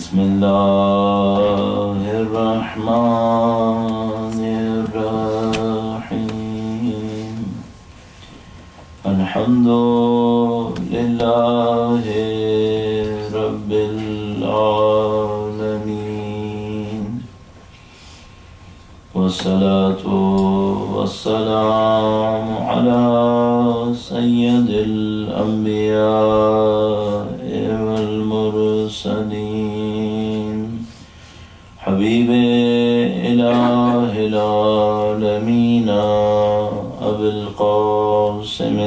بسم اللہ الرحمن الرحیم الحمد للہ رب العالمین والصلاة والسلام علی سید الانبیاء والمرسلین حبیب الہ العالمین ابی القاسم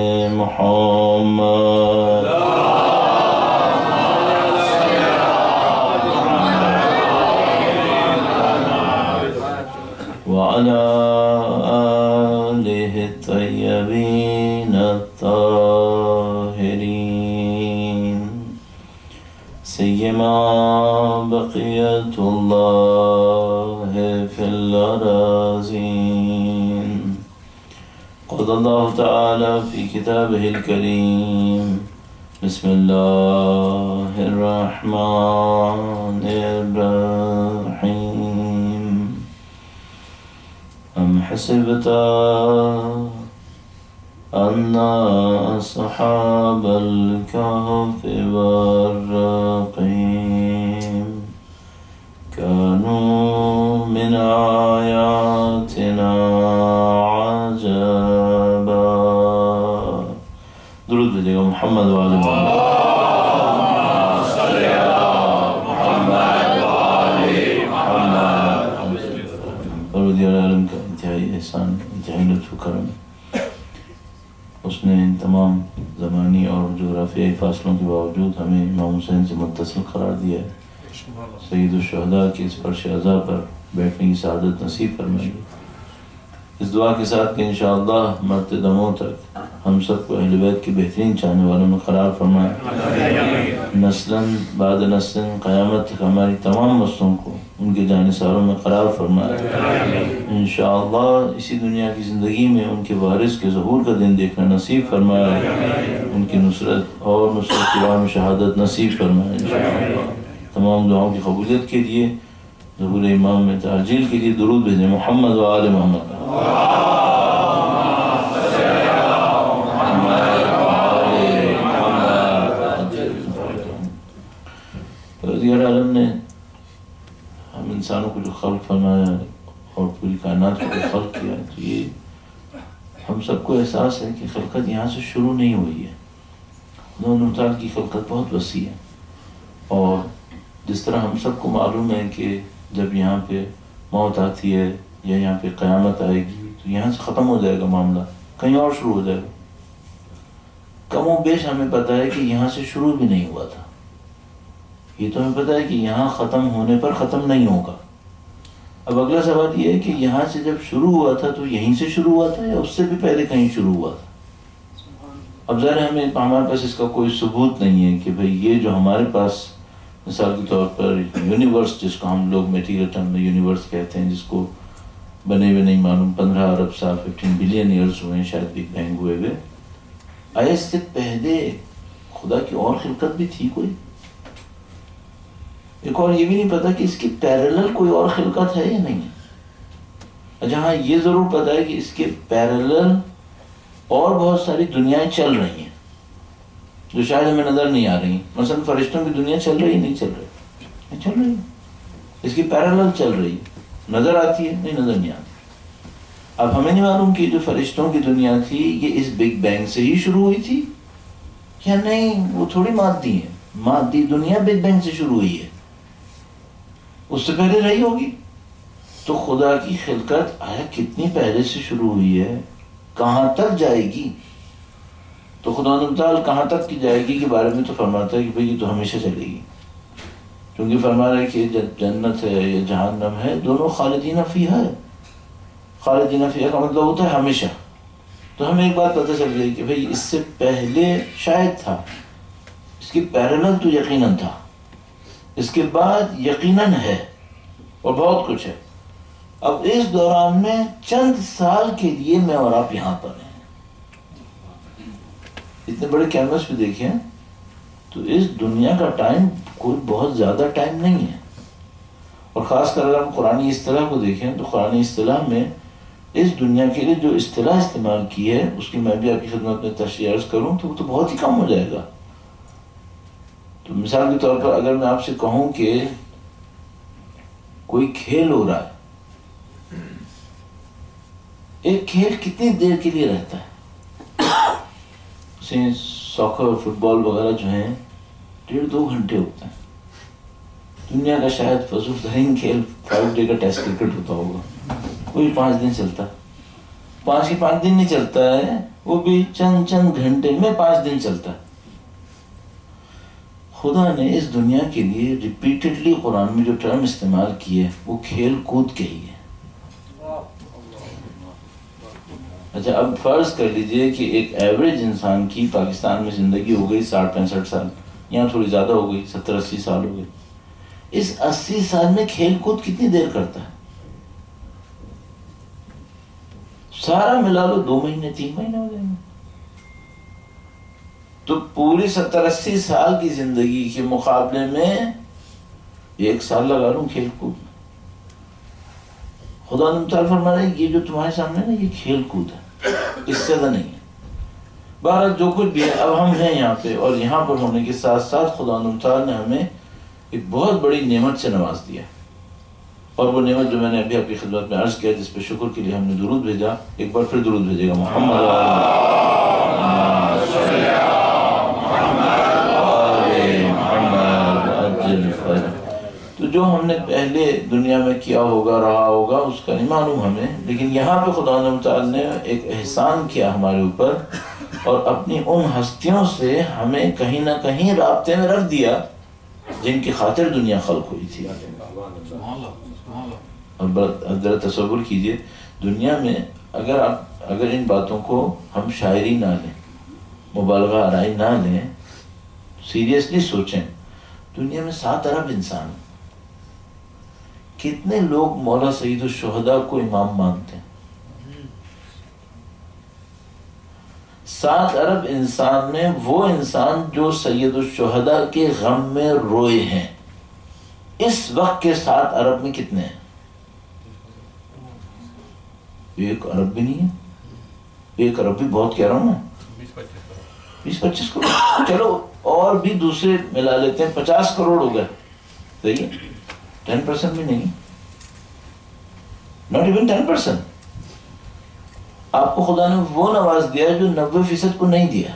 محمد وعلى آله الطيبين الطاهرين سيما بقية الله في الأراضين قال الله تعالى في كتابه الكريم بسم الله الرحمن الرحيم أم حسبت أن أصحاب الكهف والرقيم كانوا من آياتنا عجبا درود بھیجیے گا محمد وآل محمد عالم کا انتہائی احسان، انتہائی لطف و کرم، اس نے ان تمام زمانی اور جغرافیائی فاصلوں کے باوجود ہمیں امام حسین سے متصل قرار دیا ہے۔ سید الشہداء کی اس فرش عزا پر بیٹھنے کی سعادت نصیب فرمائے۔ اس دعا کے ساتھ کہ انشاءاللہ مرتے دموں تک ہم سب کو اہل بیت کے بہترین چاہنے والوں میں قرار فرمائے، نسلاً بعد نسلاً قیامت تک ہماری تمام نسلوں کو ان کے جانثاروں میں قرار فرمائے۔ انشاءاللہ اسی دنیا کی زندگی میں ان کے وارث کے ظہور کا دن دیکھنا نصیب فرمائے، ان کی نصرت اور نصرت کی راہ میں شہادت نصیب فرمائے انشاءاللہ۔ تمام دعاؤں کی قبولیت کے لیے ظہور امام میں تعجیل کے لیے درود بھیجیں محمد و آل محمد۔ پروردگار عالم نے ہم انسانوں کو جو خلق فرمایا اور پوری کائنات کو جو خلق کیا ہے، تو یہ ہم سب کو احساس ہے کہ خلقت یہاں سے شروع نہیں ہوئی ہے۔ خدا تعالیٰ کی خلقت بہت وسیع ہے، اور جس طرح ہم سب کو معلوم ہے کہ جب یہاں پہ موت آتی ہے یا یہاں پہ قیامت آئے گی تو یہاں سے ختم ہو جائے گا معاملہ، کہیں اور شروع ہو جائے گا۔ کم و بیش ہمیں پتہ ہے کہ یہاں سے شروع بھی نہیں ہوا تھا، یہ تو ہمیں پتہ ہے کہ یہاں ختم ہونے پر ختم نہیں ہوگا۔ اب اگلا سوال یہ ہے کہ یہاں سے جب شروع ہوا تھا تو یہیں سے شروع ہوا تھا یا اس سے بھی پہلے کہیں شروع ہوا تھا؟ اب ظاہر ہمارے پاس اس کا کوئی ثبوت نہیں ہے کہ بھئی یہ جو ہمارے پاس مثال کے طور پر یونیورس، جس کو ہم لوگ میٹیریل ٹرم میں یونیورس کہتے ہیں، جس کو بنے ہوئے نہیں معلوم 15 ارب سال 15 بلین ایئرز ہوئے ہیں شاید بگ بینگ ہوئے ہوئے، آیا اس سے پہلے خدا کی اور خلقت بھی تھی کوئی؟ ایک اور یہ بھی نہیں پتا کہ اس کی پیرلل کوئی اور خلقت ہے یا نہیں ہے۔ جہاں یہ ضرور پتا ہے کہ اس کے پیرلل اور بہت ساری دنیایں چل رہی ہیں جو شاید ہمیں نظر نہیں آ رہی ہیں۔ مثلا فرشتوں کی دنیا چل رہی نہیں چل رہی؟ چل رہی ہے، اس کی پیرلل چل رہی ہے، نظر آتی ہے نہیں؟ نظر نہیں آتی۔ اب ہمیں نہیں معلوم کہ جو فرشتوں کی دنیا تھی یہ اس بگ بینگ سے ہی شروع ہوئی تھی یا نہیں، وہ تھوڑی مادی ہے، مادی دنیا بگ بینگ سے شروع ہوئی ہے، اس سے پہلے رہی ہوگی۔ تو خدا کی خلقت آیا کتنی پہلے سے شروع ہوئی ہے، کہاں تک جائے گی؟ تو خدا تعالیٰ کہاں تک کی جائے گی کے بارے میں تو فرماتا ہے کہ بھئی یہ تو ہمیشہ چلے گی، کیونکہ فرما رہا ہے کہ جنت ہے یا جہنم ہے دونوں خالدین فیہا ہے۔ خالدین فیہا کا مطلب ہوتا ہے ہمیشہ۔ تو ہمیں ایک بات پتہ چل گئی کہ بھئی اس سے پہلے شاید تھا، اس کی پیرلل تو یقیناً تھا، اس کے بعد یقیناً ہے، اور بہت کچھ ہے۔ اب اس دوران میں چند سال کے لیے میں اور آپ یہاں پر ہیں۔ اتنے بڑے کینوس پہ دیکھیں، تو اس دنیا کا ٹائم کوئی بہت زیادہ ٹائم نہیں ہے. اور خاص کر اگر ہم قرآنی اصطلاح کو دیکھیں تو قرآنی اصطلاح میں اس دنیا کے لیے جو اصطلاح استعمال کی ہے اس کی میں بھی آپ کی خدمت میں تشریح عرض کروں تو وہ تو بہت ہی کم ہو جائے گا. تو مثال کے طور پر اگر میں آپ سے کہوں کہ کوئی کھیل ہو رہا ہے، ایک کھیل کتنی دیر کے لیے رہتا ہے؟ ساکر فٹ بال وغیرہ جو ہیں 1.5-2 گھنٹے ہوتے ہیں. دنیا کا شاید فضول ترین کھیل 5 ڈے کا ٹیسٹ کرکٹ ہوتا ہوگا، کوئی 5 دن چلتا. 5 دن نہیں چلتا ہے، وہ بھی چند گھنٹے میں 5 دن چلتا ہے. خدا نے اس دنیا کے لیے ریپیٹڈلی قرآن میں جو ٹرم استعمال کی ہے وہ کھیل کود کے ہی ہے. اچھا اب فرض کر لیجئے کہ ایک ایوریج انسان کی پاکستان میں زندگی ہو گئی 60-65 سال، یہاں تھوڑی زیادہ ہو گئی 70-80 سال ہو گئی. اس 80 سال میں کھیل کود کتنی دیر کرتا ہے؟ سارا ملا لو 2 مہینے 3 مہینے ہو جائیں گے. تو پوری 70-80 سال کی زندگی کے مقابلے میں 1 سال لگا لوں کھیل کود میں. خدا نے تعالیٰ فرما رہا ہے یہ جو تمہارے سامنے نا یہ کھیل کود ہے، اس سے زیادہ نہیں ہے. بہرحال جو کچھ بھی ہے اب ہم ہیں یہاں پہ، اور یہاں پر ہونے کے ساتھ ساتھ خدا نے تعالیٰ نے ہمیں ایک بہت بڑی نعمت سے نواز دیا. اور وہ نعمت جو میں نے ابھی آپ کی خدمت میں عرض کیا، جس پہ شکر کے لیے ہم نے درود بھیجا، ایک بار پھر درود بھیجے گا محمد. تو جو ہم نے پہلے دنیا میں کیا ہوگا رہا ہوگا اس کا نہیں معلوم ہمیں، لیکن یہاں پہ خدا متعال نے ایک احسان کیا ہمارے اوپر، اور اپنی ان ہستیوں سے ہمیں کہیں نہ کہیں رابطے میں رکھ دیا جن کی خاطر دنیا خلق ہوئی تھی. اور ذرا تصور کیجئے دنیا میں اگر ان باتوں کو ہم شاعری نہ لیں، مبالغہ آرائی نہ لیں، سیریسلی سوچیں، دنیا میں 7 ارب انسان، کتنے لوگ مولا سید الشہداء کو امام مانتے ہیں؟ 7 ارب انسان میں وہ انسان جو سید الشہداء کے غم میں روئے ہیں، اس وقت کے 7 ارب میں کتنے ہیں؟ 1 ارب بھی نہیں ہے. 1 ارب بھی بہت کہہ رہا ہوں میں، 20-25 کروڑ، چلو اور بھی دوسرے ملا لیتے ہیں، 50 کروڑ ہو گئے. صحیح ہے، 10% بھی نہیں، not even 10%. آپ کو خدا نے وہ نواز دیا جو 90% کو نہیں دیا.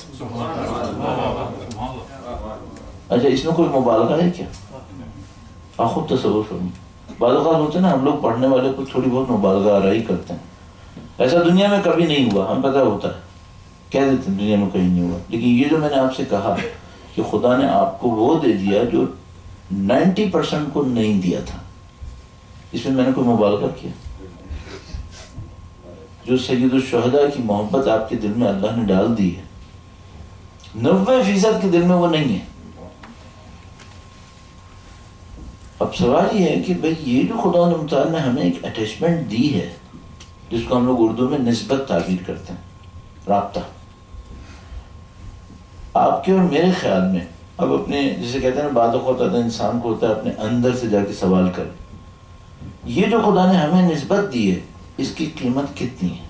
اچھا اس میں کوئی مبالغہ ہے کیا؟ آپ خود تصور فرمائیں. بعض اوقات ہوتے ہیں نا ہم لوگ پڑھنے والے کو تھوڑی بہت مبالغہ آرائی کرتے ہیں، ایسا دنیا میں کبھی نہیں ہوا، ہم پتہ ہوتا ہے کہہ دیتے ہیں دنیا میں کہیں نہیں ہوا. لیکن یہ جو میں نے آپ سے کہا کہ خدا نے آپ کو وہ دے دیا جو 90% کو نہیں دیا تھا، اس میں نے کوئی مبالغہ کیا؟ جو سید الشہداء کی محبت آپ کے دل میں اللہ نے ڈال دی ہے، 90% کے دل میں وہ نہیں ہے. اب سوال یہ ہے کہ بھئی یہ جو خدا متعال نے ہمیں ایک اٹیچمنٹ دی ہے، جس کو ہم لوگ اردو میں نسبت تعبیر کرتے ہیں، رابطہ، آپ کے اور میرے خیال میں اب اپنے جسے کہتے ہیں نا بعض اوقات ہوتا ہے انسان کو ہوتا ہے اپنے اندر سے جا کے سوال کر، یہ جو خدا نے ہمیں نسبت دی ہے اس کی قیمت کتنی ہے؟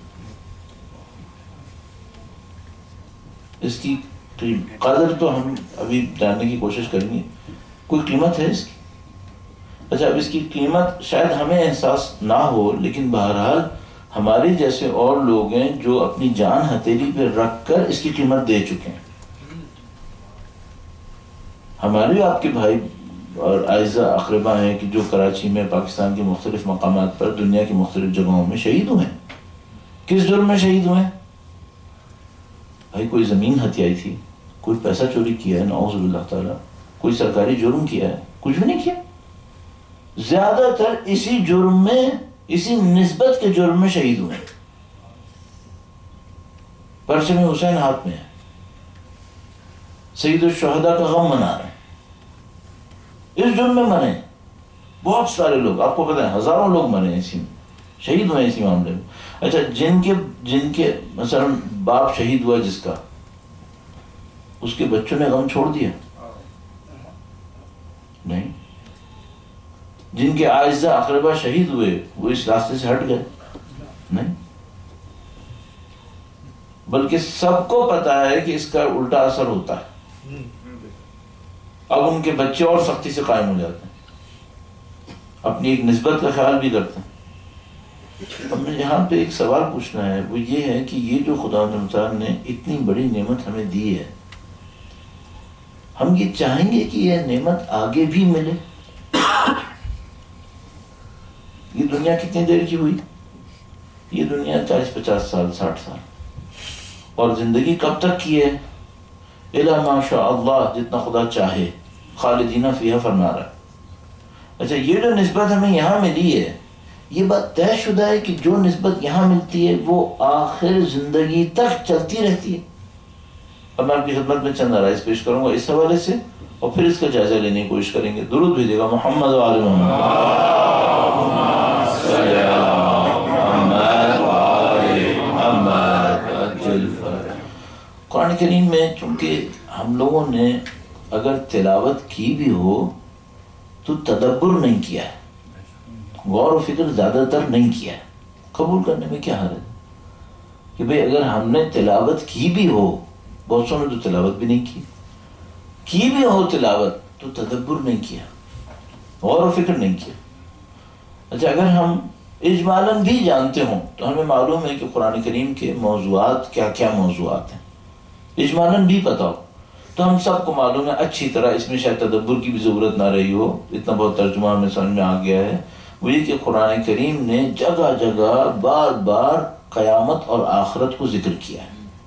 اس کی قدر تو ہم ابھی جاننے کی کوشش کریں گے. کوئی قیمت ہے اس کی؟ اچھا اب اس کی قیمت شاید ہمیں احساس نہ ہو، لیکن بہرحال ہمارے جیسے اور لوگ ہیں جو اپنی جان ہتھیلی پہ رکھ کر اس کی قیمت دے چکے ہیں. ہمارے آپ کے بھائی اور اعزاء اقربا ہیں کہ جو کراچی میں پاکستان کے مختلف مقامات پر دنیا کی مختلف جگہوں میں شہید ہوئے ہیں. کس جرم میں شہید ہوئے ہیں؟ بھائی کوئی زمین ہتھیائی تھی، کوئی پیسہ چوری کیا ہے نعوذ باللہ تعالیٰ، کوئی سرکاری جرم کیا ہے، کچھ بھی نہیں کیا. زیادہ تر اسی جرم میں، اسی نسبت کے جرم میں شہید ہوئے ہیں. پرچم حسین ہاتھ میں ہے، سید الشہداء کا غم منا رہے ہیں، اس جرم میں مرے. بہت سارے لوگ، آپ کو پتہ ہے ہزاروں لوگ مرے اسی میں، شہید ہوئے اسی معاملے میں. اچھا جن کے مثلا باپ شہید ہوا جس کا، اس کے بچوں نے غم چھوڑ دیا؟ نہیں. جن کے اعزہ اقربا شہید ہوئے وہ اس راستے سے ہٹ گئے؟ نہیں. بلکہ سب کو پتا ہے کہ اس کا الٹا اثر ہوتا ہے. اب ان کے بچے اور سختی سے قائم ہو جاتے ہیں، اپنی ایک نسبت کا خیال بھی کرتے ہیں. اب میں یہاں پہ ایک سوال پوچھنا ہے، وہ یہ ہے کہ یہ جو خدا متعال نے اتنی بڑی نعمت ہمیں دی ہے، ہم یہ چاہیں گے کہ یہ نعمت آگے بھی ملے؟ یہ دنیا کتنی دیر کی ہوئی؟ یہ دنیا 40-50 سال 60 سال، اور زندگی کب تک کی ہے؟ الا ما شاء اللہ، جتنا خدا چاہے. خالدین فیہا فرما رہا ہے. اچھا، یہ جو نسبت ہمیں یہاں ملی ہے، یہ بات طے شدہ ہے کہ جو نسبت یہاں ملتی ہے وہ آخر زندگی تک چلتی رہتی ہے. اب میں آپ کی خدمت میں چند آرائز پیش کروں گا اس حوالے سے، اور پھر اس کا جائزہ لینے کی کوشش کریں گے. درود بھیجیے گا محمد و آل محمد. قرآن کریم میں چونکہ ہم لوگوں نے اگر تلاوت کی بھی ہو تو تدبر نہیں کیا ہے، غور و فکر زیادہ تر نہیں کیا ہے. قبول کرنے میں کیا حرج ہے کہ بھئی اگر ہم نے تلاوت کی بھی ہو، بہت سو نے تو تلاوت بھی نہیں کی بھی ہو تلاوت، تو تدبر نہیں کیا، غور و فکر نہیں کیا. اچھا، اگر ہم اجمالاً بھی جانتے ہوں تو ہمیں معلوم ہے کہ قرآن کریم کے موضوعات کیا کیا موضوعات ہیں، اجمالاً بھی پتہ ہو تو ہم سب کو معلوم ہے اچھی طرح. اس میں شاید تدبر کی بھی ضرورت نہ رہی ہو، اتنا بہت ترجمہ ہمیں سمجھ میں آ گیا ہے. وہ یہ کہ قرآن کریم نے جگہ جگہ بار بار قیامت اور آخرت کو ذکر کیا ہے.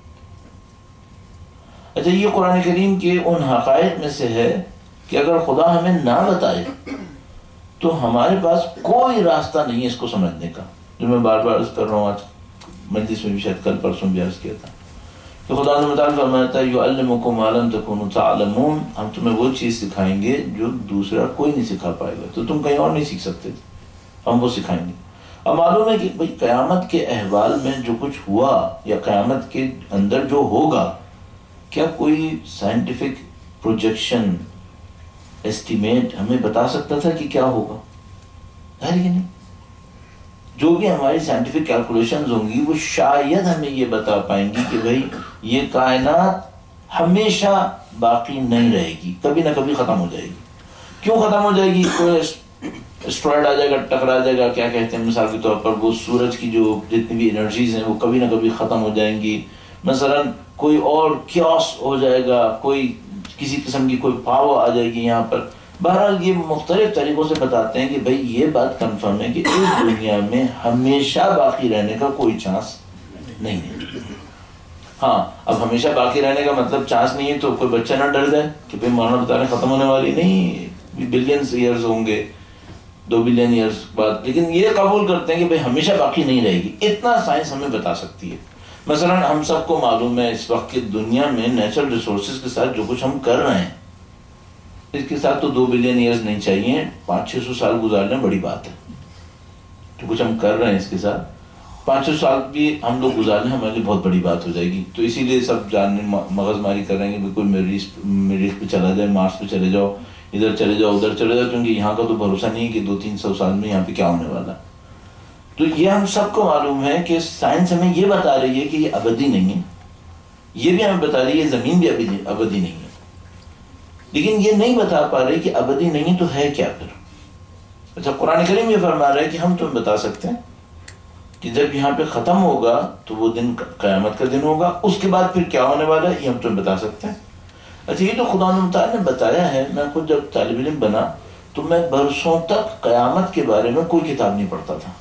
اچھا، یہ قرآن کریم کے ان حقائق میں سے ہے کہ اگر خدا ہمیں نہ بتائے تو ہمارے پاس کوئی راستہ نہیں ہے اس کو سمجھنے کا. جو میں بار بار عرض کر رہا ہوں، آج مجلس میں بھی شاید کل پرسوں بھی عرض کیا تھا کہ خدا نے متعال فرماتا ہے یعلمکم ما لم تکونوا تعلمون، ہم تمہیں وہ چیز سکھائیں گے جو دوسرا کوئی نہیں سکھا پائے گا، تو تم کہیں اور نہیں سیکھ سکتے، ہم وہ سکھائیں گے. اب معلوم ہے کہ بھئی قیامت کے احوال میں جو کچھ ہوا یا قیامت کے اندر جو ہوگا، کیا کوئی سائنٹیفک پروجیکشن ایسٹیمیٹ ہمیں بتا سکتا تھا کہ کیا ہوگا؟ ہے کہ نہیں؟ جو بھی ہماری سائنٹیفک کیلکولیشنز ہوں گی وہ شاید ہمیں یہ بتا پائیں گی کہ بھئی یہ کائنات ہمیشہ باقی نہیں رہے گی، کبھی نہ کبھی ختم ہو جائے گی. کیوں ختم ہو جائے گی؟ کوئی اسٹرائڈ آ جائے گا، ٹکرا جائے گا، کیا کہتے ہیں مثال کے طور پر وہ سورج کی جو جتنی بھی انرجیز ہیں وہ کبھی نہ کبھی ختم ہو جائیں گی. مثلا کوئی اور کیوس ہو جائے گا، کوئی کسی قسم کی کوئی پاور آ جائے گی یہاں پر. بہرحال یہ مختلف طریقوں سے بتاتے ہیں کہ بھئی یہ بات کنفرم ہے کہ اس دنیا میں ہمیشہ باقی رہنے کا کوئی چانس نہیں ہے. ہاں، اب ہمیشہ باقی رہنے کا مطلب چانس نہیں ہے تو کوئی بچہ نہ ڈر جائے کہ بھئی مولانا بتا رہے ختم ہونے والی نہیں، بلینز ایئرز ہوں گے، 2 بلین ایئرز بعد، لیکن یہ قبول کرتے ہیں کہ بھئی ہمیشہ باقی نہیں رہے گی. اتنا سائنس ہمیں بتا سکتی ہے. مثلا ہم سب کو معلوم ہے اس وقت کی دنیا میں نیچرل ریسورسز کے ساتھ جو کچھ ہم کر رہے ہیں، اس کے ساتھ تو 2 بلین ایئرز نہیں چاہیے، 500-600 سال گزارنا بڑی بات ہے. جو کچھ ہم کر رہے ہیں اس کے ساتھ 500 سال بھی ہم لوگ گزارنے ہمارے لیے بہت بڑی بات ہو جائے گی. تو اسی لیے سب جاننے مغز ماری کر رہے ہیں کہ بالکل مریخ پہ چلا جائے، مارس پہ چلے جاؤ، ادھر چلے جاؤ، ادھر چلے جاؤ، کیونکہ یہاں کا تو بھروسہ نہیں ہے کہ 200-300 سال میں یہاں پہ کیا ہونے والا. تو یہ ہم سب کو معلوم ہے کہ سائنس ہمیں یہ بتا رہی ہے کہ یہ ابدی نہیں ہے. یہ بھی ہمیں بتا رہی ہے زمین بھی ابدی نہیں ہے، لیکن یہ نہیں بتا پا رہی کہ ابدی نہیں تو ہے کیا پھر. اچھا، قرآن کریم یہ فرما رہا ہے کہ ہم تمہیں بتا سکتے ہیں کہ جب یہاں پہ ختم ہوگا تو وہ دن قیامت کا دن ہوگا، اس کے بعد پھر کیا ہونے والا ہے یہ ہم تمہیں بتا سکتے ہیں. اچھا، یہ تو خدا نے بتایا ہے. میں خود جب طالب علم بنا تو میں برسوں تک قیامت کے بارے میں کوئی کتاب نہیں پڑھتا تھا.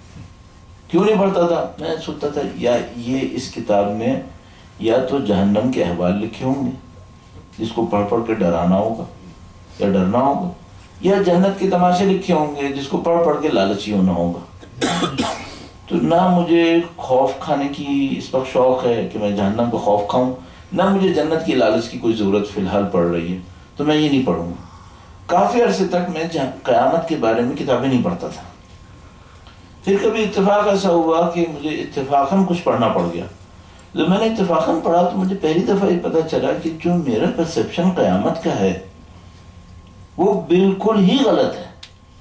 کیوں نہیں پڑھتا تھا؟ میں سوچتا تھا یا یہ اس کتاب میں یا تو جہنم کے احوال لکھے ہوں گے جس کو پڑھ پڑھ کے ڈرانا ہوگا یا ڈرنا ہوگا، یا جنت کے تماشے لکھے ہوں گے جس کو پڑھ پڑھ کے لالچی ہونا ہوگا. تو نہ مجھے خوف کھانے کی اس وقت شوق ہے کہ میں جہنم کو خوف کھاؤں، نہ مجھے جنت کی لالچ کی کوئی ضرورت فی الحال پڑ رہی ہے، تو میں یہ نہیں پڑھوں گا. کافی عرصے تک میں قیامت کے بارے میں کتابیں نہیں پڑھتا تھا. پھر کبھی اتفاق ایسا ہوا کہ مجھے اتفاقاً کچھ پڑھنا پڑ گیا. جب میں نے اتفاقاً پڑھا تو مجھے پہلی دفعہ یہ پتہ چلا کہ جو میرا پرسپشن قیامت کا ہے وہ بالکل ہی غلط ہے.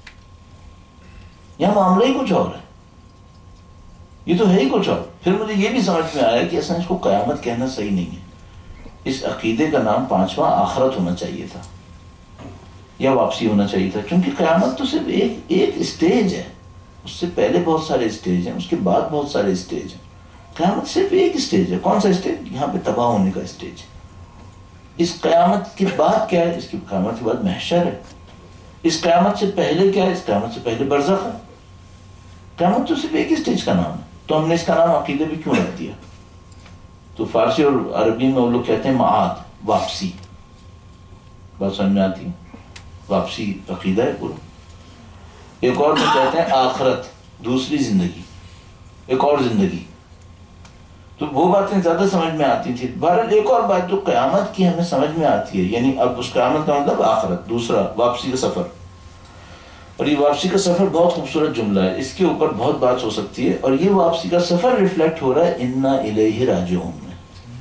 یہاں معاملہ ہی کچھ اور ہے, یہ تو ہے ہی کچھ اور. پھر مجھے یہ بھی سمجھ میں آیا کہ اصلا اس کو قیامت کہنا صحیح نہیں ہے. اس عقیدے کا نام 5واں آخرت ہونا چاہیے تھا یا واپسی ہونا چاہیے تھا, کیونکہ قیامت تو صرف ایک اسٹیج ہے. اس سے پہلے بہت سارے اسٹیج ہیں, اس کے بعد بہت سارے اسٹیج ہیں. قیامت صرف ایک اسٹیج ہے. کون سا اسٹیج؟ یہاں پہ تباہ ہونے کا اسٹیج. اس قیامت کے بعد کیا ہے؟ اس کی قیامت کے بعد محشر ہے. اس قیامت سے پہلے کیا ہے؟ اس قیامت سے پہلے برزخ ہے. قیامت تو صرف ایک اسٹیج کا نام ہے. تو ہم نے اس کا نام عقیدے بھی کیوں رکھ دیا؟ تو فارسی اور عربی میں وہ لوگ کہتے ہیں معاد, واپسی. بات سمجھ میں آتی ہے؟ واپسی عقیدہ ہے پورا. ایک اور میں کہتے ہیں آخرت, دوسری زندگی, ایک اور زندگی. تو وہ باتیں زیادہ سمجھ میں آتی تھی. بہرحال ایک اور بات جو قیامت کی ہمیں سمجھ میں آتی ہے, یعنی اب اس قیامت کا مطلب آخرت, دوسرا واپسی کا سفر. اور یہ واپسی کا سفر بہت خوبصورت جملہ ہے, اس کے اوپر بہت بات ہو سکتی ہے. اور یہ واپسی کا سفر ریفلیکٹ ہو رہا ہے انا الیہ راجعون میں.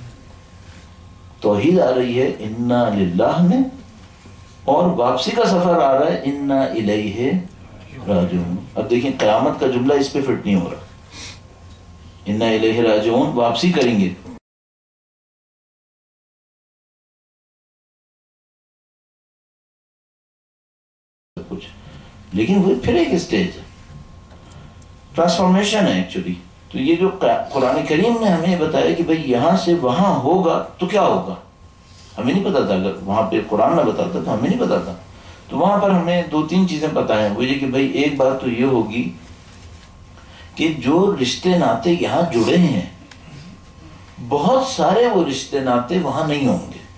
توحید آ رہی ہے انا للہ میں, اور واپسی کا سفر آ رہا ہے انا الیہ راجعون. اب دیکھیں قیامت کا جملہ اس پہ فٹ نہیں ہو رہا. انا الیہ راجعون, واپسی کریں گے. کچھ لیکن وہ پھر ایک اسٹیج ہے, ٹرانسفارمیشن ہے ایکچولی. تو یہ جو قرآن کریم نے ہمیں بتایا کہ بھئی یہاں سے وہاں ہوگا تو کیا ہوگا, ہمیں نہیں پتا تھا. اگر وہاں پہ قرآن نہ بتاتا تو ہمیں نہیں پتا تھا. تو وہاں پر ہمیں 2-3 چیزیں پتا ہیں. وہ یہ کہ بھئی ایک بات تو یہ ہوگی کہ جو رشتے ناتے یہاں جڑے ہیں, بہت سارے وہ رشتے ناتے وہاں نہیں ہوں گے.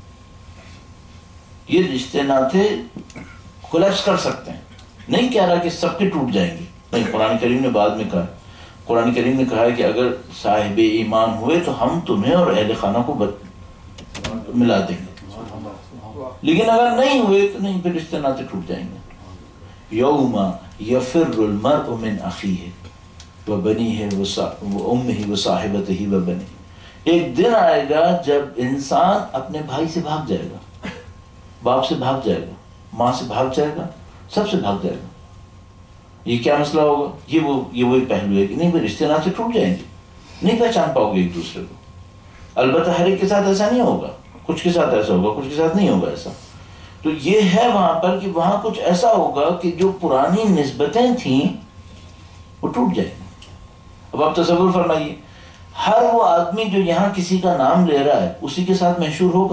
یہ رشتے ناتے کولیپس کر سکتے ہیں. نہیں کہہ رہا کہ سب کے ٹوٹ جائیں گے, نہیں. قرآن کریم نے بعد میں کہا, قرآن کریم نے کہا ہے کہ اگر صاحب ایمان ہوئے تو ہم تمہیں اور اہل خانہ کو ملا دیں گے, لیکن اگر نہیں ہوئے تو نہیں, پھر رشتے ناتے ٹوٹ جائیں گے. یوم یفر المرء من اخیہ وبنیہ وامہ وصاحبتہ وبنیہ. ایک دن آئے گا جب انسان اپنے بھائی سے بھاگ جائے گا, باپ سے بھاگ جائے گا, ماں سے بھاگ جائے گا, سب سے بھاگ جائے گا. یہ کیا مسئلہ ہوگا؟ یہ وہی پہلو ہے کہ نہیں بھائی رشتے ناتے ٹوٹ جائیں گے, نہیں پہچان پاؤ گے ایک دوسرے کو. البتہ ہر ایک کے ساتھ ایسا نہیں ہوگا, کچھ کے ساتھ ایسا ہوگا, کچھ کے ساتھ نہیں ہوگا ایسا. تو یہ ہے وہاں پر کہ وہاں کچھ ایسا ہوگا کہ جو پرانی نسبتیں تھیں وہ ٹوٹ جائیں گی. اب آپ تصور فرمائیے, ہر وہ آدمی جو یہاں کسی کا نام لے رہا ہے اسی کے ساتھ محشور ہوگا.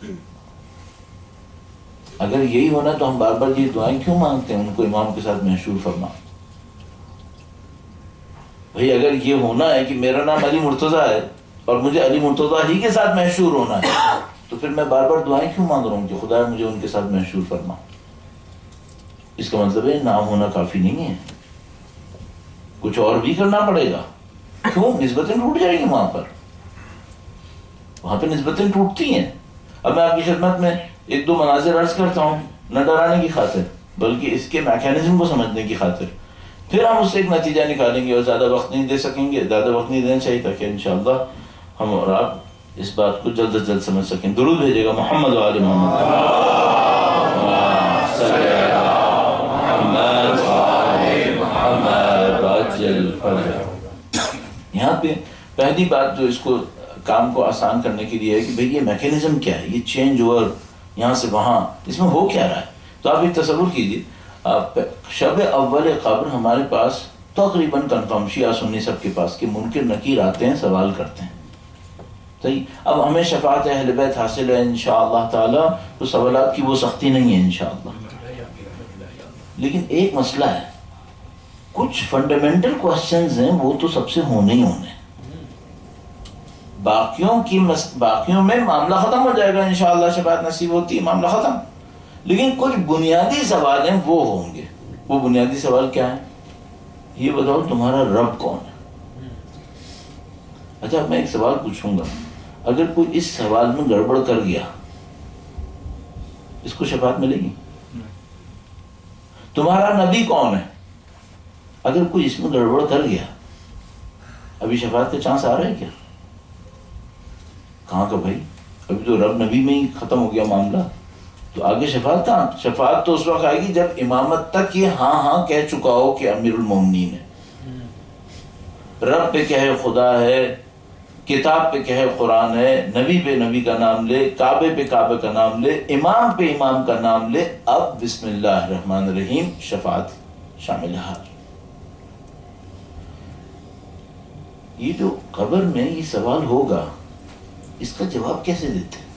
اگر یہی ہونا تو ہم بار بار یہ دعائیں کیوں مانگتے ہیں ان کو امام کے ساتھ محشور فرما. بھئی اگر یہ ہونا ہے کہ میرا نام علی مرتضیٰ ہے اور مجھے علی مرتضیٰ ہی کے ساتھ محشور ہونا ہے, تو پھر میں بار بار دعائیں کیوں مانگ رہا ہوں کہ خدا مجھے ان کے ساتھ محشور فرما. اس کا مطلب ہے نام ہونا کافی نہیں ہے, کچھ اور بھی کرنا پڑے گا. کیوں؟ نسبتیں ٹوٹ جائیں گی وہاں پہ نسبتیں ٹوٹتی ہیں. اب میں آپ کی خدمت میں 1-2 مناظر عرض کرتا ہوں, نہ ڈرانے کی خاطر بلکہ اس کے میکینزم کو سمجھنے کی خاطر. پھر ہم اس سے ایک نتیجہ نکالیں گے, اور زیادہ وقت نہیں دے سکیں گے, زیادہ وقت نہیں دینا چاہیے تاکہ انشاءاللہ ہم اور آپ اس بات کو جلد از جلد سمجھ سکیں. درود بھیجے گا محمد و آل محمد. یہاں پہ پہلی بات جو اس کو کام کو آسان کرنے کے لیے ہے کہ بھئی یہ میکینزم کیا ہے, یہ چینج اوور یہاں سے وہاں, اس میں ہو کیا رہا ہے. تو آپ ایک تصور کیجیے, شب اول قبر ہمارے پاس تقریباً کنفرم, شیعہ سنی سب کے پاس, کہ منکر نکیر آتے ہیں, سوال کرتے ہیں. صحیح. اب ہمیں شفاعت اہل بیت حاصل ہے انشاءاللہ تعالی, تو سوالات کی وہ سختی نہیں ہے انشاءاللہ. لیکن ایک مسئلہ ہے, کچھ فنڈامنٹل کوسچنز ہیں وہ تو سب سے ہونے ہی ہونے, باقیوں میں معاملہ ختم ہو جائے گا انشاءاللہ, شفاعت نصیب ہوتی ہے, معاملہ ختم. لیکن کچھ بنیادی سوال ہیں وہ ہوں گے. وہ بنیادی سوال کیا ہے؟ یہ بتاؤ تمہارا رب کون ہے. اچھا میں ایک سوال پوچھوں گا, اگر کوئی اس سوال میں گڑبڑ کر گیا اس کو شفاعت ملے گی؟ تمہارا نبی کون ہے, اگر کوئی اس میں گڑبڑ کر گیا ابھی شفاعت کا چانس آ رہا ہے کیا؟ کہاں کا بھائی، ابھی تو رب نبی میں ہی ختم ہو گیا معاملہ، تو آگے شفاعت کہاں؟ شفاعت تو اس وقت آئے گی جب امامت تک یہ ہاں ہاں کہہ چکا ہو کہ امیر المومنین ہے، رب پہ کہے خدا ہے، کتاب پہ کہے قرآن ہے، نبی پہ نبی کا نام لے، کعبے پہ کعبے کا نام لے، امام پہ امام کا نام لے، اب بسم اللہ الرحمن الرحیم شفاعت شامل حال۔ یہ جو قبر میں یہ سوال ہوگا اس کا جواب کیسے دیتے ہیں؟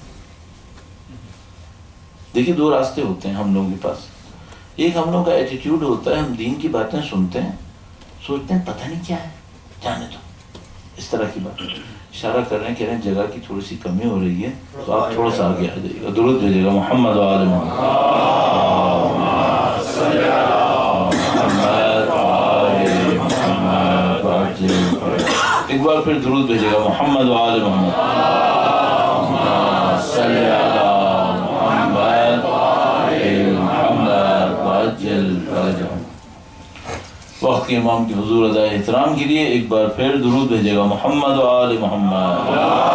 دیکھیے دو راستے ہوتے ہیں ہم لوگوں کے پاس۔ ایک ہم لوگوں کا ایٹیٹیوڈ ہوتا ہے، ہم دین کی باتیں سنتے ہیں سوچتے ہیں پتہ نہیں کیا ہے، جانے دو، اس طرح کی بات اشارہ کر رہے ہیں، کہہ رہے ہیں جگہ کی تھوڑی سی کمی ہو رہی ہے تو آپ تھوڑا سا آگے آ جائیے گا، درود بھیجیے گا محمد و آل محمد۔ ایک بار پھر درود بھیجیے گا محمد و آل محمد۔ وقت کے امام کی حضور ادائے احترام کے لیے ایک بار پھر درود بھیجے گا محمد و آل محمد۔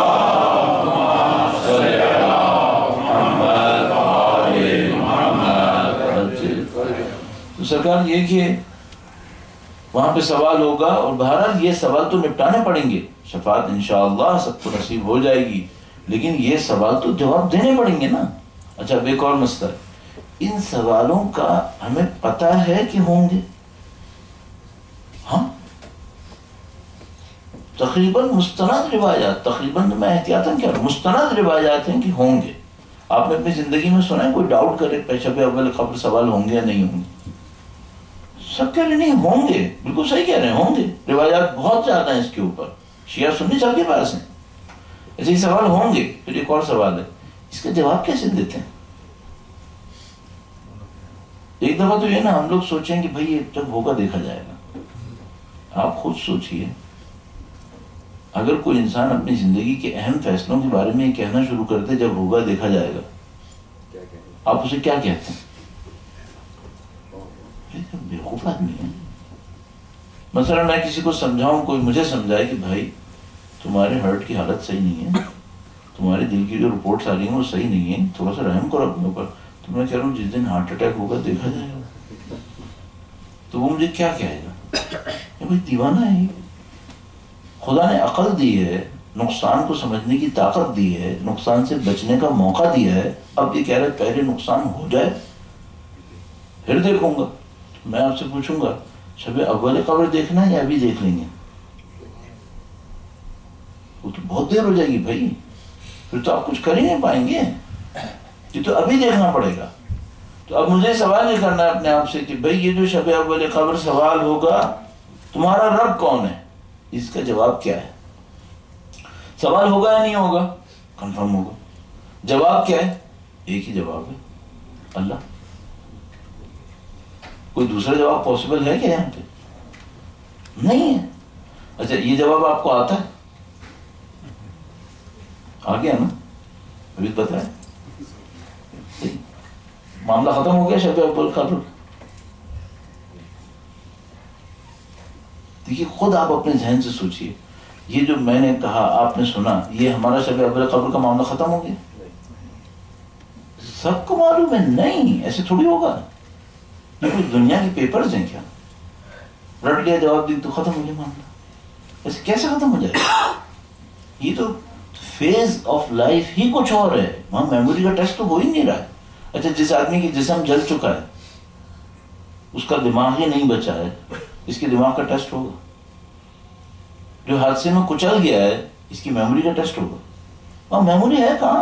تو سرکار یہ کہ وہاں پہ سوال ہوگا، اور بہرحال یہ سوال تو نپٹانے پڑیں گے، شفاعت انشاءاللہ سب کو نصیب ہو جائے گی، لیکن یہ سوال تو جواب دینے پڑیں گے نا۔ اچھا ایک اور مسئلہ، ان سوالوں کا ہمیں پتہ ہے کہ ہوں گے؟ ہاں تقریباً مستند روایات، تقریباً میں احتیاطاً کیا مستند روایات ہیں کہ ہوں گے۔ آپ نے اپنی زندگی میں سنا ہے کوئی ڈاؤٹ کرے شب اول قبر سوال ہوں گے یا نہیں ہوں گے؟ سب کہہ رہے نہیں ہوں گے، بالکل صحیح کہہ رہے ہیں، ہوں گے، روایات بہت زیادہ ہیں اس کے اوپر، شیعہ سنی سب کے پاس ہیں، ایسے ہی سوال ہوں گے۔ پھر ایک اور سوال ہے، اس کا جواب کیسے دیتے ہیں؟ ایک دفعہ تو یہ نا ہم لوگ سوچیں کہ بھئی یہ جب ہوگا دیکھا جائے گا۔ آپ خود سوچئے، اگر کوئی انسان اپنی زندگی کے اہم فیصلوں کے بارے میں یہ کہنا شروع کرتے جب ہوگا دیکھا جائے گا، آپ اسے کیا کہتے ہیں؟ بیوقوف آدمی ہے۔ مثلا میں کسی کو سمجھاؤں، کوئی مجھے سمجھائے کہ بھائی تمہارے ہارٹ کی حالت صحیح نہیں ہے، تمہارے دل کی جو رپورٹس آ رہی ہیں وہ صحیح نہیں ہے، تھوڑا سا رحم کرو اپنے اوپر، تو میں کہہ رہا ہوں جس دن ہارٹ اٹیک ہوگا دیکھا جائے گا، تو وہ مجھے کیا کہے گا؟ یہ بھائی دیوانہ ہے، خدا نے عقل دی ہے، نقصان کو سمجھنے کی طاقت دی ہے، نقصان سے بچنے کا موقع دیا ہے، اب یہ کہہ رہا ہے پہلے نقصان ہو جائے پھر دیکھوں گا۔ میں آپ سے پوچھوں گا شب اول قبر دیکھنا ہے یا ابھی دیکھ لیں گے؟ وہ تو بہت دیر ہو جائے گی بھائی، پھر تو آپ کچھ کر ہی نہیں پائیں گے، یہ تو ابھی دیکھنا پڑے گا۔ تو اب مجھے سوال یہ کرنا ہے اپنے آپ سے کہ بھئی یہ جو شب اول قبر سوال ہوگا تمہارا رب کون ہے، اس کا جواب کیا ہے؟ سوال ہوگا یا نہیں ہوگا؟ کنفرم ہوگا۔ جواب کیا ہے؟ ایک ہی جواب ہے، اللہ۔ کوئی دوسرا جواب پاسبل ہے کیا یہاں پہ؟ نہیں ہے۔ اچھا یہ جواب آپ کو آتا ہے؟ آ گیا نا؟ ابھی بتائیں، معاملہ ختم ہو گیا شب اول قبر۔ دیکھیے خود آپ اپنے ذہن سے سوچئے، یہ جو میں نے کہا آپ نے سنا، یہ ہمارا شب اول قبر کا معاملہ ختم ہو گیا؟ سب کو معلوم ہے نہیں، ایسے تھوڑی ہوگا۔ یہ کوئی دنیا کے پیپرز ہیں کیا؟ رٹ لیا جواب دی تو ختم ہو گیا معاملہ، ایسے کیسے ختم ہو جائے گا؟ یہ تو فیز آف لائف ہی کچھ اور ہے، وہاں میموری کا ٹیسٹ تو ہو ہی نہیں رہا ہے۔ اچھا جس آدمی کی جسم جل چکا ہے، اس کا دماغ ہی نہیں بچا ہے، اس کے دماغ کا ٹیسٹ ہوگا؟ جو حادثے میں کچل گیا ہے اس کی میموری کا ٹیسٹ ہوگا؟ وہاں میموری ہے کہاں؟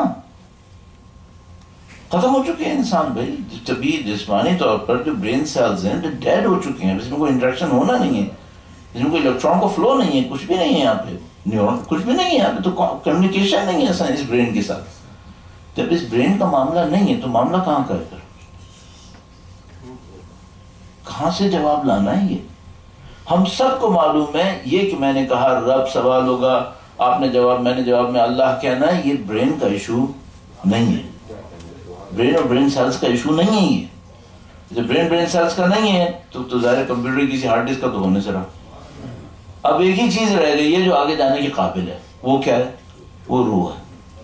ختم ہو چکے ہیں انسان بھائی، طبی جسمانی طور پر جو برین سیلز ہیں جو ڈیڈ ہو چکے ہیں، اس میں کوئی انٹریکشن ہونا نہیں ہے، اس میں کوئی الیکٹران کا فلو نہیں ہے، کچھ بھی نہیں ہے یہاں پہ، نیورون کچھ بھی نہیں ہے یہاں پہ، تو کمیونیکیشن نہیں ہے اس برین کے ساتھ۔ جب اس برین کا معاملہ نہیں ہے تو معاملہ کہاں کا ہے پھر؟ کہاں سے جواب لانا ہے؟ یہ ہم سب کو معلوم ہے، یہ کہ میں نے کہا رب سوال ہوگا، آپ نے جواب، میں نے جواب میں اللہ کہنا ہے، یہ برین کا ایشو نہیں ہے، برین اور برین سیلز کا ایشو نہیں ہے۔ یہ جب برین سیلز کا نہیں ہے تو ظاہر کمپیوٹر کی کسی ہارڈ ڈسک کا تو ہونے سے رہا۔ اب ایک ہی چیز رہ گئی ہے جو آگے جانے کے قابل ہے، وہ کیا ہے؟ وہ روح ہے۔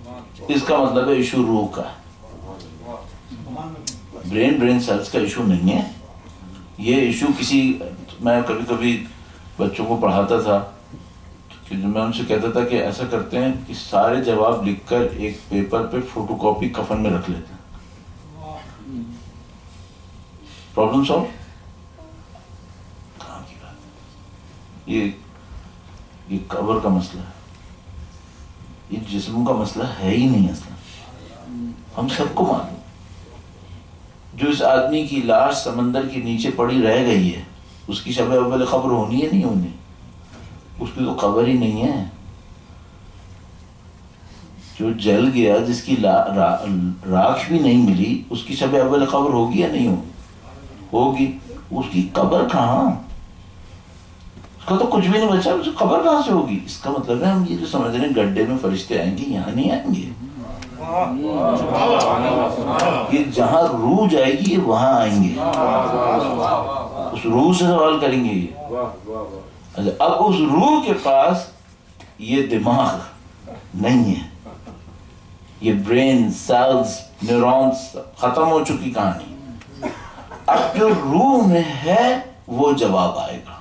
اس کا مطلب ہے ایشو روح کا. برین سیلز کا ایشو نہیں ہے یہ ایشو. میں کبھی کبھی بچوں کو پڑھاتا تھا کہ میں ان سے کہتا تھا کہ ایسا کرتے ہیں کہ سارے جواب لکھ کر ایک پیپر پہ فوٹو کاپی کفن میں رکھ لیتے ہیں. Problem solve. کہاں کی بات. یہ قبر کا مسئلہ ہے, یہ جسم کا مسئلہ ہے ہی نہیں اصلا. ہم سب کو معلوم جو اس آدمی کی لاش سمندر کے نیچے پڑی رہ گئی ہے اس کی شب اول خبر ہونی ہے نہیں ہونی. اس کی تو خبر ہی نہیں ہے. جو جل گیا جس کی راکھ بھی نہیں ملی اس کی شب اول خبر ہوگی یا نہیں ہوگی. اس کی قبر کہاں, اس کا تو کچھ بھی نہیں بچا, اس کی قبر کہاں سے ہوگی. اس کا مطلب ہے ہم یہ جو سمجھ رہے ہیں گڈھے میں فرشتے آئیں گے, یہاں نہیں آئیں گے. یہ جہاں روح جائے گی یہ وہاں آئیں گے, اس روح سے سوال کریں گے. اب اس روح کے پاس یہ دماغ نہیں ہے, یہ برین سیلز نیورونز ختم ہو چکی کہانی. اب جو روح میں ہے وہ جواب آئے گا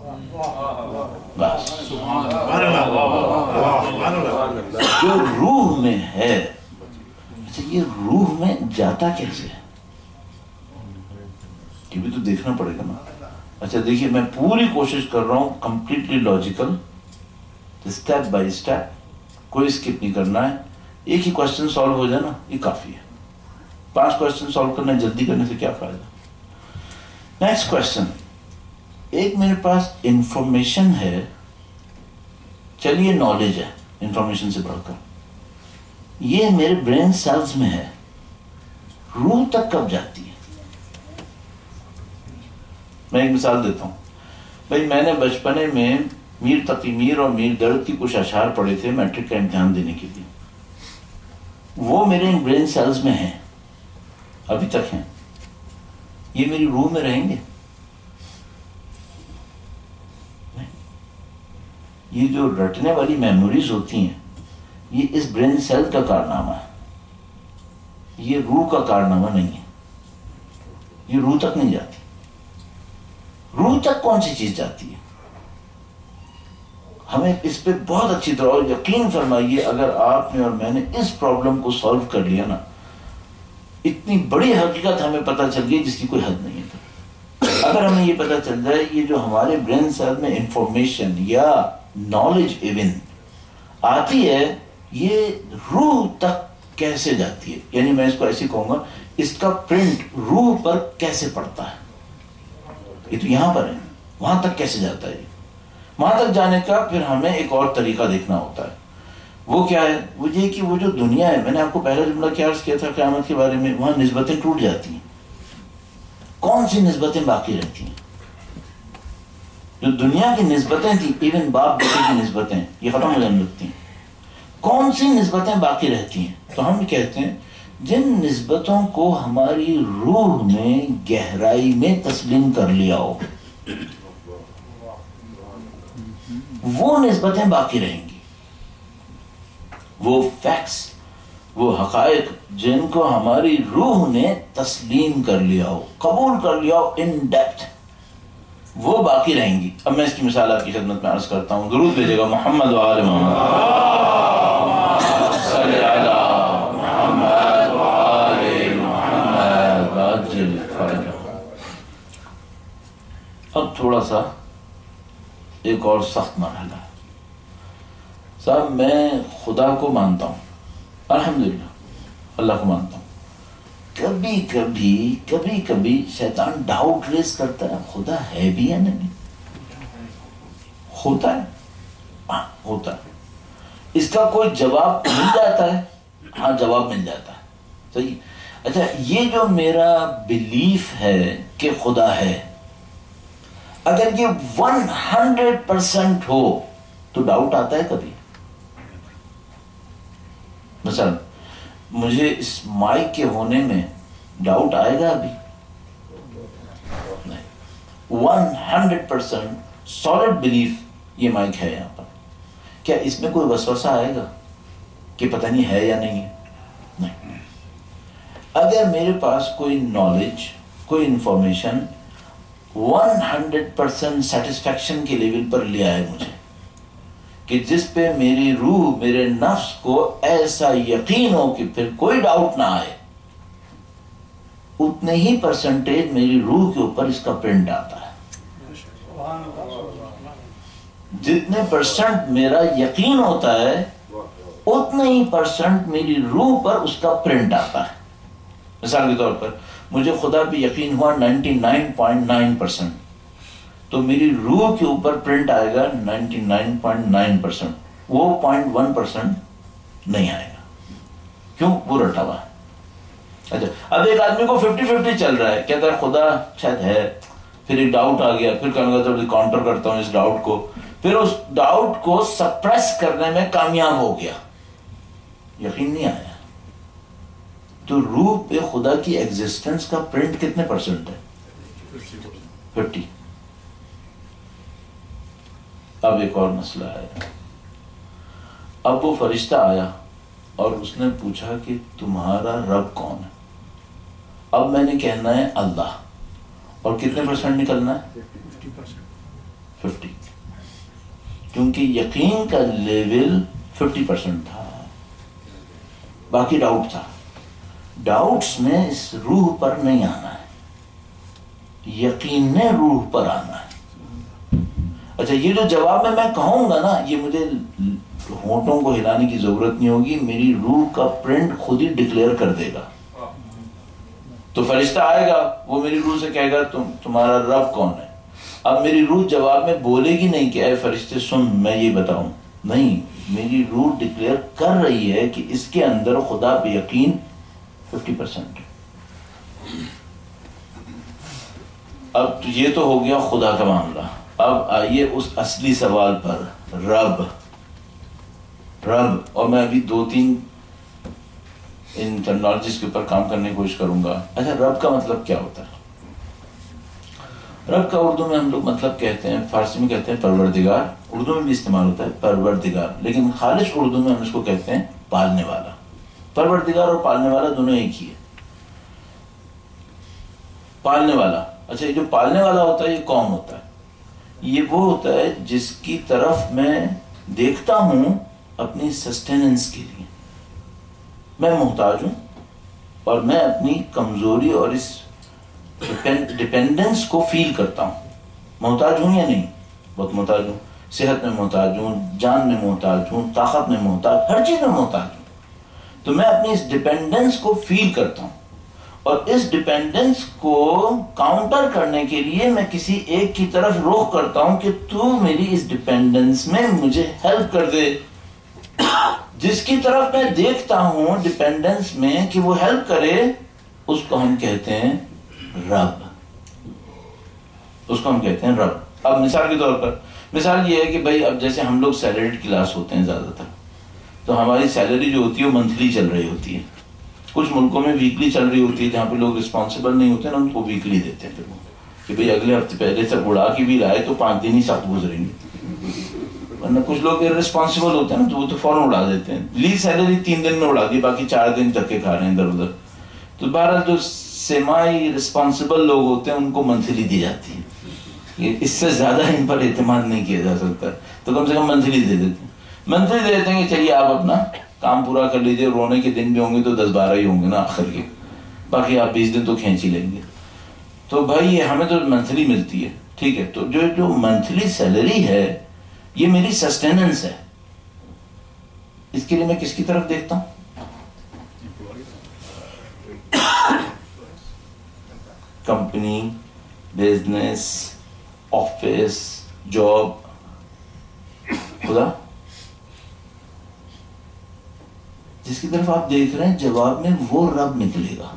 بس. جو روح میں ہے یہ روح میں جاتا کیسے ہے یہ بھی تو دیکھنا پڑے گا نا. اچھا دیکھیے میں پوری کوشش کر رہا ہوں completely logical, step by step, کوئی اسکپ نہیں کرنا ہے. ایک ہی کوشچن سالو ہو جائے نا یہ کافی ہے. 5 کوشچن سالو کرنا جلدی کرنے سے کیا فائدہ. Next question. ایک میرے پاس انفارمیشن ہے, چلیے نالج ہے انفارمیشن سے بڑھ کر, یہ میرے برین سیلز میں ہے, روح تک کب جاتی ہے. میں ایک مثال دیتا ہوں. بھائی میں نے بچپنے میں میر تقی میر اور میر درد کی کچھ اشعار پڑھے تھے میٹرک کا امتحان دینے کے لیے. وہ میرے برین سیلز میں ہیں, ابھی تک ہیں. یہ میری روح میں رہیں گے. یہ جو رٹنے والی میموریز ہوتی ہیں یہ اس برین سیل کا کارنامہ ہے, یہ روح کا کارنامہ نہیں ہے. یہ روح تک نہیں جاتی. روح تک کون سی چیز جاتی ہے ہمیں اس پہ بہت اچھی طرح یقین فرمائیے. اگر آپ نے اور میں نے اس پرابلم کو سالو کر لیا نا, اتنی بڑی حقیقت ہمیں پتہ چل گئی جس کی کوئی حد نہیں ہے. اگر ہمیں یہ پتہ چل جائے یہ جو ہمارے برین سیل میں انفارمیشن یا نالج ایون آتی ہے یہ روح تک کیسے جاتی ہے, یعنی میں اس کو ایسے کہوں گا اس کا پرنٹ روح پر کیسے پڑتا ہے. یہ تو یہاں پر ہے, وہاں تک کیسے جاتا ہے. وہاں تک جانے کا پھر ہمیں ایک اور طریقہ دیکھنا ہوتا ہے. وہ کیا ہے, وہ یہ کہ وہ جو دنیا ہے, میں نے آپ کو پہلا جملہ کیا عرض کیا تھا قیامت کے بارے میں, وہاں نسبتیں ٹوٹ جاتی ہیں. کون سی نسبتیں باقی رہتی ہیں. جو دنیا کی نسبتیں تھیں, ایون باپ بیٹے کی نسبتیں, یہ ختم ہو جانے لگتی ہیں. کون سی نسبتیں باقی رہتی ہیں. تو ہم کہتے ہیں جن نسبتوں کو ہماری روح میں گہرائی میں تسلیم کر لیا ہو وہ نسبتیں باقی رہیں گی. وہ فیکٹس, وہ حقائق جن کو ہماری روح نے تسلیم کر لیا ہو, قبول کر لیا ہو ان ڈیپتھ, وہ باقی رہیں گی. اب میں اس کی مثال آپ کی خدمت میں عرض کرتا ہوں. درود بھیجے گا محمد و آل محمد, صلی علی محمد و آل محمد عجل فرجہ. اب تھوڑا سا ایک اور سخت مرحلہ. صاحب میں خدا کو مانتا ہوں, الحمدللہ اللہ کو مانتا ہوں. کبھی کبھی شیطان ڈاؤٹ ریز کرتا ہے خدا ہے بھی یا نہیں. ہوتا ہے, ہاں ہوتا ہے. اس کا کوئی جواب مل جاتا ہے, ہاں جواب مل جاتا ہے, صحیح. اچھا یہ جو میرا بلیف ہے کہ خدا ہے, اگر یہ 100% ہو تو ڈاؤٹ آتا ہے کبھی. مثلا مجھے اس مائک کے ہونے میں ڈاؤٹ آئے گا ابھی نہیں. 100% سالڈ بلیف یہ مائک ہے یہاں پر. کیا اس میں کوئی وسوسہ آئے گا؟ کہ پتہ نہیں ہے یا نہیں ہے. نہیں. اگر میرے پاس کوئی نالج، کوئی انفارمیشن 100% سیٹسفیکشن کے لیول پر لے آئے مجھے، کہ جس پہ میری روح، میرے نفس کو ایسا یقین ہو کہ پھر کوئی ڈاؤٹ نہ آئے، اتنے ہی پرسنٹیج میری روح کے اوپر اس کا پرنٹ آتا ہے. جتنے پرسنٹ میرا یقین ہوتا ہے اتنے ہی پرسنٹ میری روح پر اس کا پرنٹ آتا ہے. مثال کے طور پر مجھے خدا پہ یقین ہوا 99.9%، تو میری روح کے اوپر پرنٹ آئے گا 99.9%، وہ 0.1% نہیں آئے گا. کیوں؟ وہ رٹا ہوا ہے. اچھا، اب ایک آدمی کو 50-50 چل رہا ہے، کہتا ہے خدا شاید ہے، پھر ایک ڈاؤٹ آ گیا، پھر کہنے لگا تو کاؤنٹر کرتا ہوں اس ڈاؤٹ کو، پھر اس ڈاؤٹ کو سپریس کرنے میں کامیاب ہو گیا، یقین نہیں آیا. تو روح پہ خدا کی ایگزسٹنس کا پرنٹ کتنے پرسنٹ ہے؟ 50. اب ایک اور مسئلہ آیا. اب وہ فرشتہ آیا اور اس نے پوچھا کہ تمہارا رب کون ہے؟ اب میں نے کہنا ہے اللہ، اور کتنے پرسنٹ نکلنا ہے؟ 50. کیونکہ یقین کا لیول 50% تھا، باقی ڈاؤٹ تھا. ڈاؤٹس میں اس روح پر نہیں آنا ہے، یقین نے روح پر آنا ہے. اچھا، یہ جو جواب میں کہوں گا نا، یہ مجھے ہونٹوں کو ہلانے کی ضرورت نہیں ہوگی، میری روح کا پرنٹ خود ہی ڈکلیئر کر دے گا. تو فرشتہ آئے گا، وہ میری روح سے کہے گا تمہارا رب کون ہے. اب میری روح جواب میں بولے گی نہیں کہ اے فرشتے سن میں یہ بتاؤں، نہیں، میری روح ڈکلیئر کر رہی ہے کہ اس کے اندر خدا پہ یقین 50%. اب یہ تو ہو گیا خدا کا معاملہ. اب آئیے اس اصلی سوال پر، رب. اور میں ابھی 2-3 ان ٹرمینالوجیز کے اوپر کام کرنے کی کوشش کروں گا. اچھا، رب کا مطلب کیا ہوتا ہے؟ رب کا اردو میں ہم لوگ مطلب کہتے ہیں، فارسی میں کہتے ہیں پروردگار، اردو میں بھی استعمال ہوتا ہے پروردگار، لیکن خالص اردو میں ہم اس کو کہتے ہیں پالنے والا. پروردگار اور پالنے والا دونوں ایک ہی ہے. پالنے والا، اچھا، یہ جو پالنے والا ہوتا ہے یہ کون ہوتا ہے؟ یہ وہ ہوتا ہے جس کی طرف میں دیکھتا ہوں اپنی سسٹیننس کے لیے. میں محتاج ہوں اور میں اپنی کمزوری اور اس ڈپینڈنس کو فیل کرتا ہوں. محتاج ہوں یا نہیں؟ بہت محتاج ہوں. صحت میں محتاج ہوں، جان میں محتاج ہوں، طاقت میں محتاج، ہر چیز میں محتاج ہوں. تو میں اپنی اس ڈپینڈنس کو فیل کرتا ہوں، اور اس ڈپینڈنس کو کاؤنٹر کرنے کے لیے میں کسی ایک کی طرف رخ کرتا ہوں کہ تو میری اس ڈپینڈنس میں مجھے ہیلپ کر دے. جس کی طرف میں دیکھتا ہوں ڈپینڈنس میں کہ وہ ہیلپ کرے، اس کو ہم کہتے ہیں رب. اس کو ہم کہتے ہیں رب. اب مثال کے طور پر، مثال یہ ہے کہ بھائی اب جیسے ہم لوگ سیلریڈ کلاس ہوتے ہیں زیادہ تر، تو ہماری سیلری جو ہوتی ہے وہ منتھلی چل رہی ہوتی ہے. کچھ ملکوں میں ویکلی چل رہی ہوتی ہے، جہاں پہ لوگ رسپانسبل نہیں ہوتے نا، ان کو ویکلی دیتے ہیں. پھر وہ کہ بھائی اگلے ہفتے پہلے سے اڑا کے بھی لائے تو 5 دن ہی سخت گزریں گے. ورنہ کچھ لوگ رسپانسبل ہوتے ہیں نا، تو وہ تو فوراً اڑا دیتے ہیں. لی سیلری 3 دن میں اڑا دی، باقی 4 دن دھکے کھا رہے ہیں ادھر ادھر. تو بہرحال جو سیمائی رسپانسبل لوگ ہوتے ہیں ان کو منتھلی دی جاتی ہے. اس سے زیادہ ان پر اعتماد نہیں کیا جا سکتا، تو کم سے کم منتھلی دے دیتے ہیں. منتھلی دے دیتے ہیں کہ چلیے آپ اپنا کام پورا کر لیجیے. رونے کے دن بھی ہوں گے تو 10-12 ہی ہوں گے نا آخر کے، باقی آپ 20 دن تو کھینچ ہی لیں گے. تو بھائی ہمیں تو منتھلی ملتی ہے، ٹھیک ہے. تو جو منتھلی سیلری ہے یہ میری سسٹیننس ہے. اس کے لیے میں کس کی طرف دیکھتا ہوں؟ کمپنی، بزنس، آفس، جاب، خدا. جس کی طرف آپ دیکھ رہے ہیں جواب میں وہ رب نکلے گا.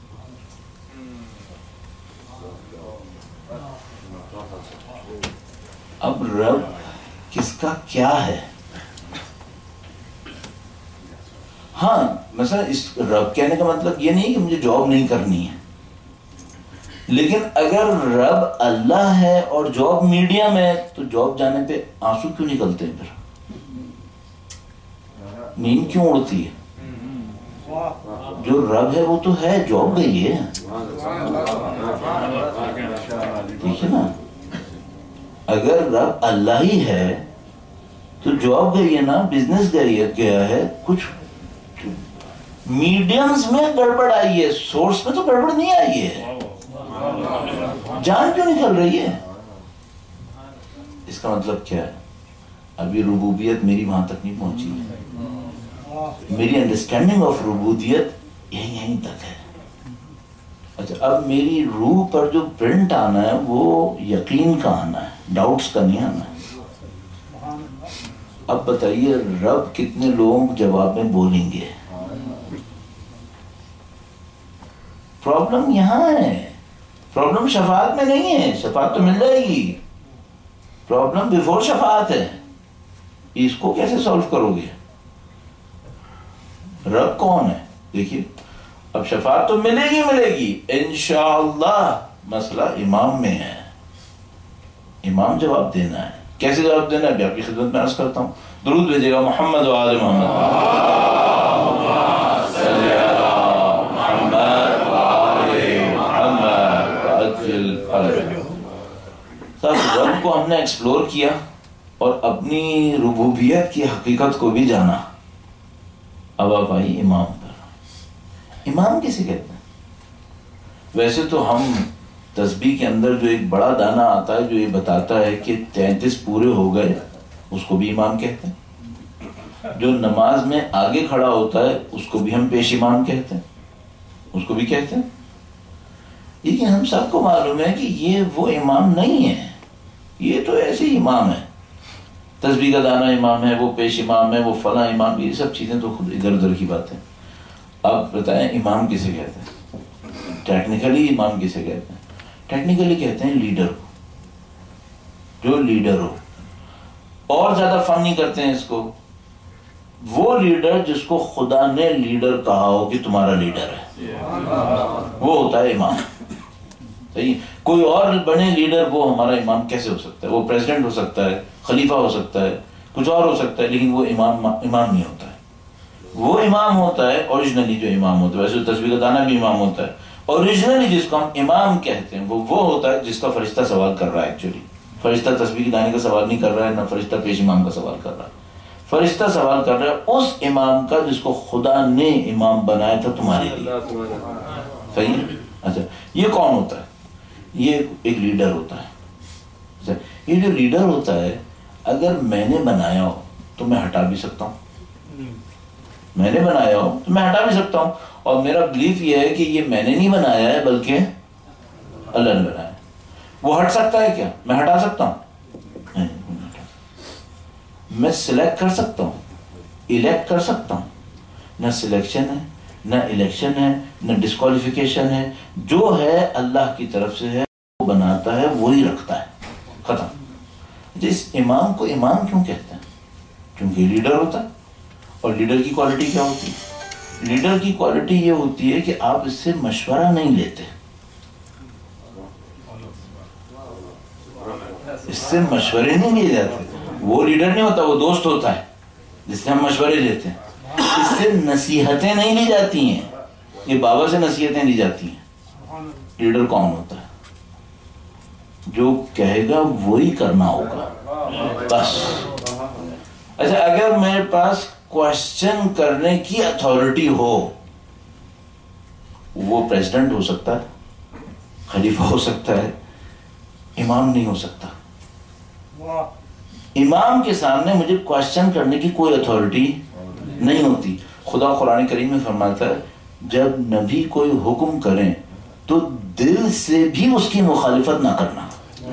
اب رب کس کا کیا ہے؟ ہاں، مثلا اس رب کہنے کا مطلب یہ نہیں کہ مجھے جاب نہیں کرنی ہے، لیکن اگر رب اللہ ہے اور جاب میڈیم ہے تو جاب جانے پہ آنسو کیوں نکلتے ہیں پھر؟ نیند کیوں اڑتی ہے؟ جو رب ہے وہ تو ہے، جاب گئی ہے، ٹھیک ہے نا؟ اگر رب اللہ ہی ہے تو جاب گئی ہے نا، بزنس گیا ہے، کچھ میڈیمز میں گڑبڑ آئی ہے، سورس میں تو گڑبڑ نہیں آئی ہے، جان کیوں نکل رہی ہے؟ اس کا مطلب کیا ہے؟ ابھی ربوبیت میری وہاں تک نہیں پہنچی ہے، میری انڈرسٹینڈنگ آف ربوبیت یہیں تک ہے۔ اچھا، اب میری روح پر جو پرنٹ آنا ہے وہ یقین کا آنا ہے، ڈاؤٹس کا نہیں آنا ہے۔ اب بتائیے رب کتنے لوگ جواب میں بولیں گے؟ پرابلم یہاں ہے، پرابلم شفاعت میں نہیں ہے، شفاعت تو مل جائے گی، پرابلم بیفور شفاعت ہے۔ اس کو کیسے سولو کرو گے؟ رب کون ہے؟ دیکھیے، اب شفاعت تو ملے گی انشاءاللہ، مسئلہ امام میں ہے، امام جواب دینا ہے۔ کیسے جواب دینا ہے؟ ابھی آپ کی خدمت میں عرض کرتا ہوں، درود بھیجے گا محمد و آل محمد، رب کو ہم نے ایکسپلور کیا اور اپنی ربوبیت کی حقیقت کو بھی جانا۔ اب آپ آئی امام پر۔ امام کسے کہتے ہیں؟ ویسے تو ہم تسبیح کے اندر جو ایک بڑا دانہ آتا ہے جو یہ بتاتا ہے کہ 33 پورے ہو گئے، اس کو بھی امام کہتے ہیں۔ جو نماز میں آگے کھڑا ہوتا ہے اس کو بھی ہم پیش امام کہتے ہیں، اس کو بھی کہتے ہیں۔ لیکن ہم سب کو معلوم ہے کہ یہ وہ امام نہیں ہے، یہ تو ایسے ہی امام ہے، تسبیح کا دانہ امام ہے، وہ پیش امام ہے، وہ فلاں امام، یہ سب چیزیں تو خود ادھر ادھر کی بات ہے۔ اب بتائیں امام کسے کہتے ہیں؟ ٹیکنیکلی امام کسے کہتے ہیں؟ ٹیکنیکلی کہتے ہیں لیڈر کو، جو لیڈر ہو، اور زیادہ فن نہیں کرتے ہیں اس کو، وہ لیڈر جس کو خدا نے لیڈر کہا ہو کہ تمہارا لیڈر ہے، وہ ہوتا ہے امام۔ صحیح؟ کوئی اور بنے لیڈر وہ ہمارا امام کیسے ہو سکتا ہے؟ وہ پریزیڈنٹ ہو سکتا ہے، خلیفہ ہو سکتا ہے، کچھ اور ہو سکتا ہے، لیکن وہ امام نہیں ہوتا ہے۔ وہ امام ہوتا ہے اوریجنلی، جو امام ہوتا ہے، ویسے تسبیح کا دانہ بھی امام ہوتا ہے، اوریجنلی جس کو ہم امام کہتے ہیں وہ ہوتا ہے جس کا فرشتہ سوال کر رہا ہے۔ ایکچولی فرشتہ تسبیح کے دانے کا سوال نہیں کر رہا ہے، نہ فرشتہ پیش امام کا سوال کر رہا ہے، فرشتہ سوال کر رہا ہے اس امام کا جس کو خدا نے امام بنایا تھا تمہارے لیے۔ صحیح؟ اچھا، یہ کون ہوتا ہے؟ یہ ایک لیڈر ہوتا ہے۔ اچھا، یہ جو لیڈر ہوتا ہے اگر میں نے بنایا ہو تو میں ہٹا بھی سکتا ہوں، میں نے بنایا ہو تو میں ہٹا بھی سکتا ہوں، اور میرا بلیف یہ ہے کہ یہ میں نے نہیں بنایا ہے بلکہ اللہ نے بنایا ہے۔ وہ ہٹ سکتا ہے کیا؟ میں ہٹا سکتا ہوں؟ نہیں، میں سلیکٹ کر سکتا ہوں، الیکٹ کر سکتا ہوں، نہ سلیکشن ہے، نہ الیکشن ہے، نہ ڈسکوالیفیکیشن ہے، جو ہے اللہ کی طرف سے ہے، وہ بناتا ہے وہی رکھتا ہے، ختم۔ جس امام کو امام کیوں کہتے ہیں؟ کیونکہ لیڈر ہوتا ہے۔ اور لیڈر کی کوالٹی کیا ہوتی ہے؟ لیڈر کی کوالٹی یہ ہوتی ہے کہ آپ اس سے مشورہ نہیں لیتے، اس سے مشورے نہیں لیے جاتے۔ وہ لیڈر نہیں ہوتا، وہ دوست ہوتا ہے جس سے ہم مشورے لیتے ہیں۔ اس سے نصیحتیں نہیں لی جاتی ہیں، یہ بابا سے نصیحتیں لی جاتی ہیں۔ لیڈر کون ہوتا ہے؟ جو کہے گا وہی کرنا ہوگا، بس۔ اچھا، اگر میرے پاس کوشچن کرنے کی اتھارٹی ہو، وہ پریزیڈنٹ ہو سکتا ہے، خلیفہ ہو سکتا ہے، امام نہیں ہو سکتا۔ امام کے سامنے مجھے کوشچن کرنے کی کوئی اتھارٹی نہیں ہوتی۔ خدا قرآن کریم میں فرماتا ہے جب نبی کوئی حکم کریں تو دل سے بھی اس کی مخالفت نہ کرنا،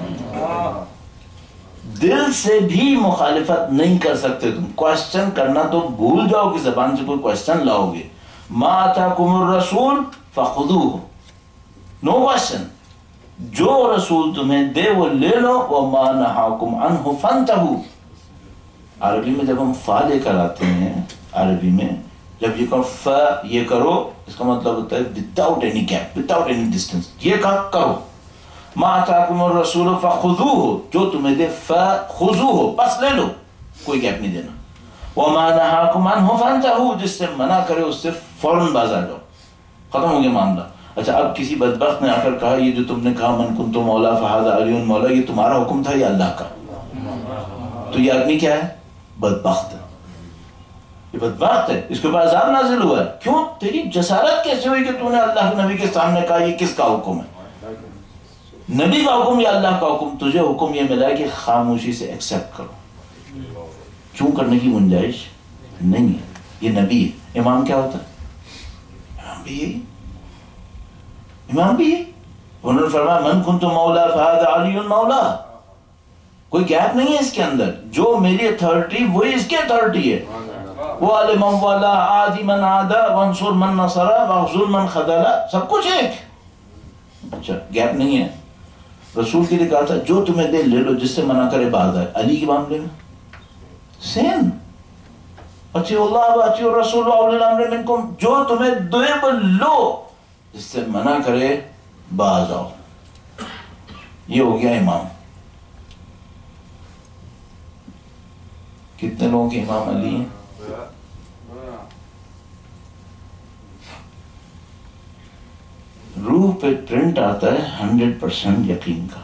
دل سے بھی مخالفت نہیں کر سکتے تم۔ کوشچن کرنا تو بھول جاؤ کہ زبان سے کوئی کوشچن لاؤ گے۔ ما آتاکم الرسول فخذوہ، نو کوشچن، جو رسول تمہیں دے وہ لے لو، وما نہاکم عنہ فانتہوا۔ عربی میں جب ہم فا لے کر آتے ہیں، عربی میں جب یہ کہو ف یہ کرو، اس کا مطلب ہوتا ہے without any gap, without any distance, یہ کہا کرو۔ ما آتاکم الرسول فخذوہ، جو تمہیں دے فخذوہ، بس لے لو، کوئی گیپ نہیں دینا۔ وَمَا نَهَاكُمْ عَنْهُ فَانْتَهُوا، جس سے منع کرے اس سے فوراً باز آ جاؤ، ختم ہو گیا معاملہ. اچھا اب کسی بدبخت نے آ کر کہا یہ جو تم نے کہا من کنت مولا فہذا علی مولا، یہ تمہارا حکم تھا یا اللہ کا؟ تو یہ آدمی کیا ہے؟ بدبخت ہے، یہ بدبخت ہے، اس کے اوپر عذاب نازل ہوا ہے. کیوں؟ تیری جسارت کیسے ہوئی کہ تو نے اللہ کے نبی کے سامنے کہا یہ کس کا حکم ہے؟ نبی کا حکم یا اللہ کا حکم؟ تجھے حکم یہ ملا ہے کہ خاموشی سے ایکسپٹ کرو، چوں کرنے کی گنجائش نہیں ہے. یہ نبی ہے. امام کیا ہوتا ہے؟ امام بھی یہی، امام بھی یہی. انہوں نے فرمایا من کنت مولا فہذا علی مولا، کوئی گیپ نہیں ہے اس کے اندر. جو میری اتھارٹی وہی اس کی اتھارٹی ہے. وَعَلِ مَنْ وَلَا عَادِ مَنْ عَادَ وَانْصُرْ مَنْ نَصَرَ وَاخْذُلْ مَنْ خَذَلَ، سب کچھ ایک. اچھا گیپ نہیں ہے. رسول کے لیے کہا تھا جو تمہیں دے لے لو، جس سے منع کرے باز آئے. علی کے معاملے میں سیم، اطیعوا اللہ واطیعوا الرسول واولی الامر منکم، جو تمہیں دے وہ لو، جس سے منع کرے باز آؤ. یہ ہو گیا امام. کتنے لوگوں کے امام علی ہیں؟ روح پہ پرنٹ آتا ہے 100% یقین کا.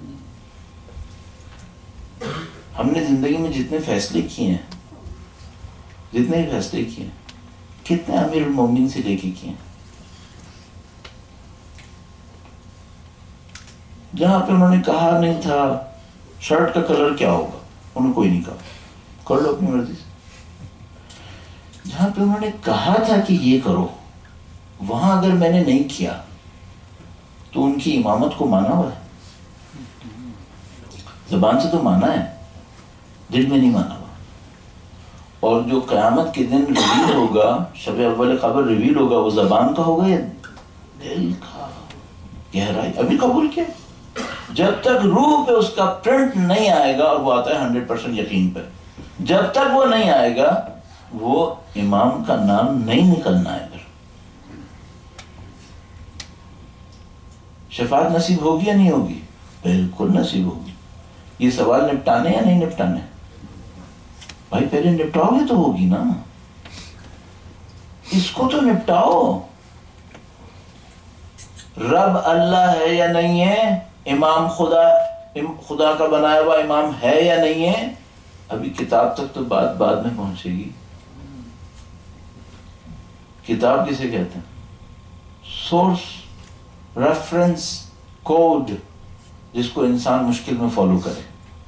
ہم نے زندگی میں جتنے فیصلے کیے ہیں، جتنے بھی فیصلے کیے ہیں، کتنے امیر المومنین سے لے کے کیے ہیں. جہاں پہ انہوں نے کہا نہیں تھا شرٹ کا کلر کیا ہوگا، انہوں نے کوئی نہیں کہا، کر لو اپنی مرضی سے. جہاں پہ انہوں نے کہا تھا کہ یہ کرو، وہاں اگر میں نے نہیں کیا تو ان کی امامت کو مانا ہوا ہے. زبان سے تو مانا ہے، دل میں نہیں مانا ہوا. اور جو قیامت کے دن ریویل ہوگا، شب اول قبر ریویل ہوگا، وہ زبان کا ہوگا یا دل کا؟ گہرائی ابھی قبول کیا. جب تک روح پہ اس کا پرنٹ نہیں آئے گا، اور وہ آتا ہے 100% یقین پہ، جب تک وہ نہیں آئے گا وہ امام کا نام نہیں نکلنا ہے. پھر شفاعت نصیب ہوگی یا نہیں ہوگی؟ بالکل نصیب ہوگی. یہ سوال نپٹانے یا نہیں نپٹانے؟ بھائی پہلے نپٹاؤ گے تو ہوگی نا، اس کو تو نپٹاؤ. رب اللہ ہے یا نہیں ہے؟ امام خدا کا بنایا ہوا امام ہے یا نہیں ہے؟ ابھی کتاب تک تو بات بعد میں پہنچے گی. کتاب کسے کہتے ہیں؟ سورس، ریفرنس، کوڈ، جس کو انسان مشکل میں فالو کرے.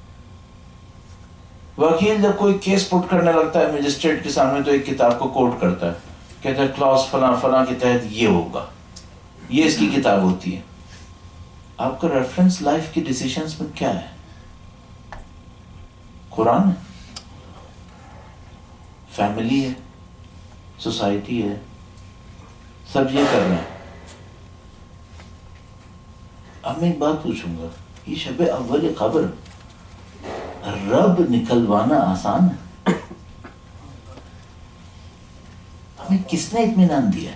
وکیل جب کوئی کیس پٹ کرنے لگتا ہے مجسٹریٹ کے سامنے تو ایک کتاب کو کوٹ کرتا ہے، کہتا ہے کلاس فلاں فلاں کے تحت یہ ہوگا، یہ اس کی کتاب ہوتی ہے. آپ کا ریفرنس لائف کی ڈیسیشنز میں کیا ہے؟ قرآن ہے، فیملی ہے، سوسائٹی ہے، سب یہ کر رہے ہیں. اب میں ایک بات پوچھوں گا، یہ شب اول قبر رب نکلوانا آسان ہے؟ ہمیں کس نے اطمینان دیا؟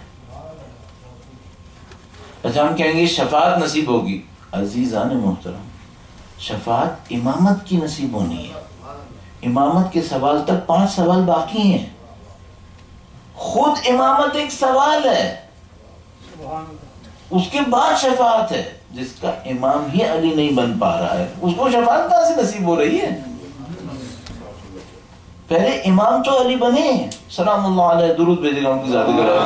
اچھا ہم کہیں گے شفاعت نصیب ہوگی. عزیزان محترم، شفاعت امامت کی نصیب ہونی ہے. امامت کے سوال تک 5 سوال باقی ہیں. خود امامت ایک سوال ہے، اس کے بعد شفاعت ہے. جس کا امام ہی علی نہیں بن پا رہا ہے اس کو شفاعت کہاں سے نصیب ہو رہی ہے؟ پہلے امام تو علی بنے. سلام اللہ علیہ، درود بھیجے گا ان کی ذات گرامی.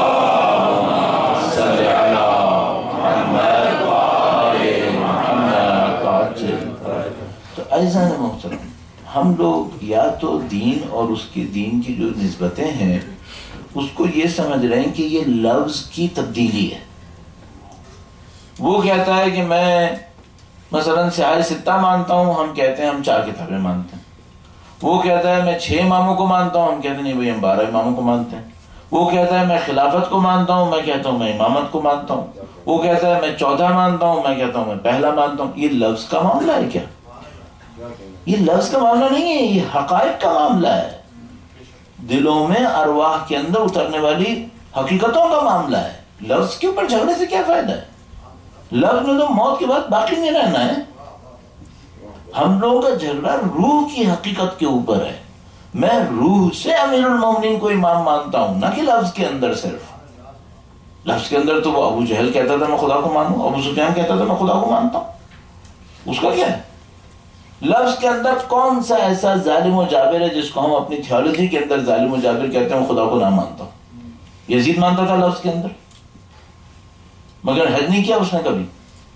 تو عزیزان محترم، ہم لوگ یا تو دین اور اس کے دین کی جو نسبتیں ہیں اس کو یہ سمجھ رہے ہیں کہ یہ لفظ کی تبدیلی ہے. وہ کہتا ہے کہ میں مثلا سیاہ ستہ مانتا ہوں، ہم کہتے ہیں ہم 4 کتابیں مانتے ہیں. وہ کہتا ہے میں 6 اماموں کو مانتا ہوں، ہم کہتے ہیں نہیں بھائی ہم 12 اماموں کو مانتے ہیں. وہ کہتا ہے میں خلافت کو مانتا ہوں، میں کہتا ہوں میں امامت کو مانتا ہوں. وہ کہتا ہے میں 14 مانتا ہوں، میں کہتا ہوں میں پہلا مانتا ہوں. یہ لفظ کا معاملہ ہے کیا؟ یہ لفظ کا معاملہ نہیں ہے، یہ حقائق کا معاملہ ہے. دلوں میں ارواح کے اندر اترنے والی حقیقتوں کا معاملہ ہے. لفظ کے اوپر جھگڑے سے کیا فائدہ ہے؟ لفظ میں تو موت کے بعد باقی نہیں رہنا ہے. ہم لوگوں کا جھگڑا روح کی حقیقت کے اوپر ہے. میں روح سے امیر المومنین کو امام مانتا ہوں، نہ کہ لفظ کے اندر صرف. لفظ کے اندر تو وہ ابو جہل کہتا تھا میں خدا کو مانوں، ابو سفیان کہتا تھا میں خدا کو مانتا ہوں، اس کا کیا ہے؟ لفظ کے اندر کون سا ایسا ظالم و جابر ہے جس کو ہم اپنی تھیولوجی کے اندر ظالم و جابر کہتے ہیں، خدا کو نہ مانتا ہوں؟ یزید مانتا تھا لفظ کے اندر، مگر حج نہیں کیا اس نے کبھی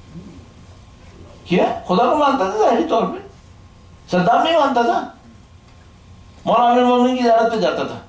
کیا. خدا کو مانتا تھا ظاہری طور پہ. صدام نہیں مانتا تھا، مولانا امیر المومنین کی زیارت پہ جاتا تھا.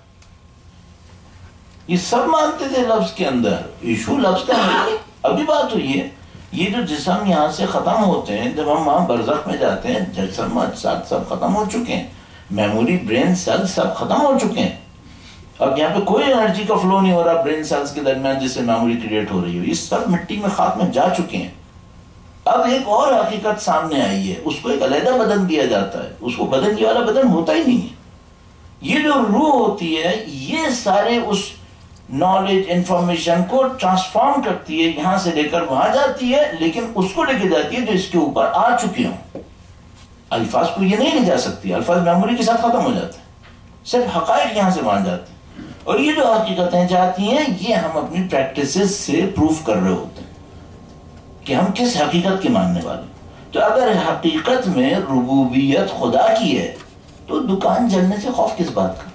یہ سب مانتے تھے لفظ کے اندر. ایشو لفظ کا نہیں. ابھی بات ہوئی ہے یہ جو جسم یہاں سے ختم ہوتے ہیں، جب ہم وہاں برزخ میں جاتے ہیں، جسم اجساد سب ختم ہو چکے ہیں، میموری برین سیل سب ختم ہو چکے ہیں. اب یہاں پہ کوئی انرجی کا فلو نہیں ہو رہا برین سیلز کے درمیان جس سے میموری کریٹ ہو رہی ہو. یہ سب مٹی میں خاک میں جا چکے ہیں. اب ایک اور حقیقت سامنے آئی ہے، اس کو ایک علیحدہ بدن دیا جاتا ہے. اس کو بدن یہ والا بدن ہوتا ہی نہیں ہے. یہ جو روح ہوتی ہے یہ سارے اس نالج انفارمیشن کو ٹرانسفارم کرتی ہے، یہاں سے لے کر وہاں جاتی ہے، لیکن اس کو لے کے جاتی ہے جو اس کے اوپر آ چکے ہوں. الفاظ کو یہ نہیں لے جا سکتی، الفاظ میموری کے ساتھ ختم ہو جاتے ہیں، صرف حقائق یہاں سے وہاں جاتے ہیں. اور یہ جو حقیقتیں جاتی ہیں یہ ہم اپنی پریکٹسز سے پروف کر رہے ہوتے ہیں کہ ہم کس حقیقت کے ماننے والے. تو اگر حقیقت میں ربوبیت خدا کی ہے تو دکان جلنے سے خوف کس بات کا،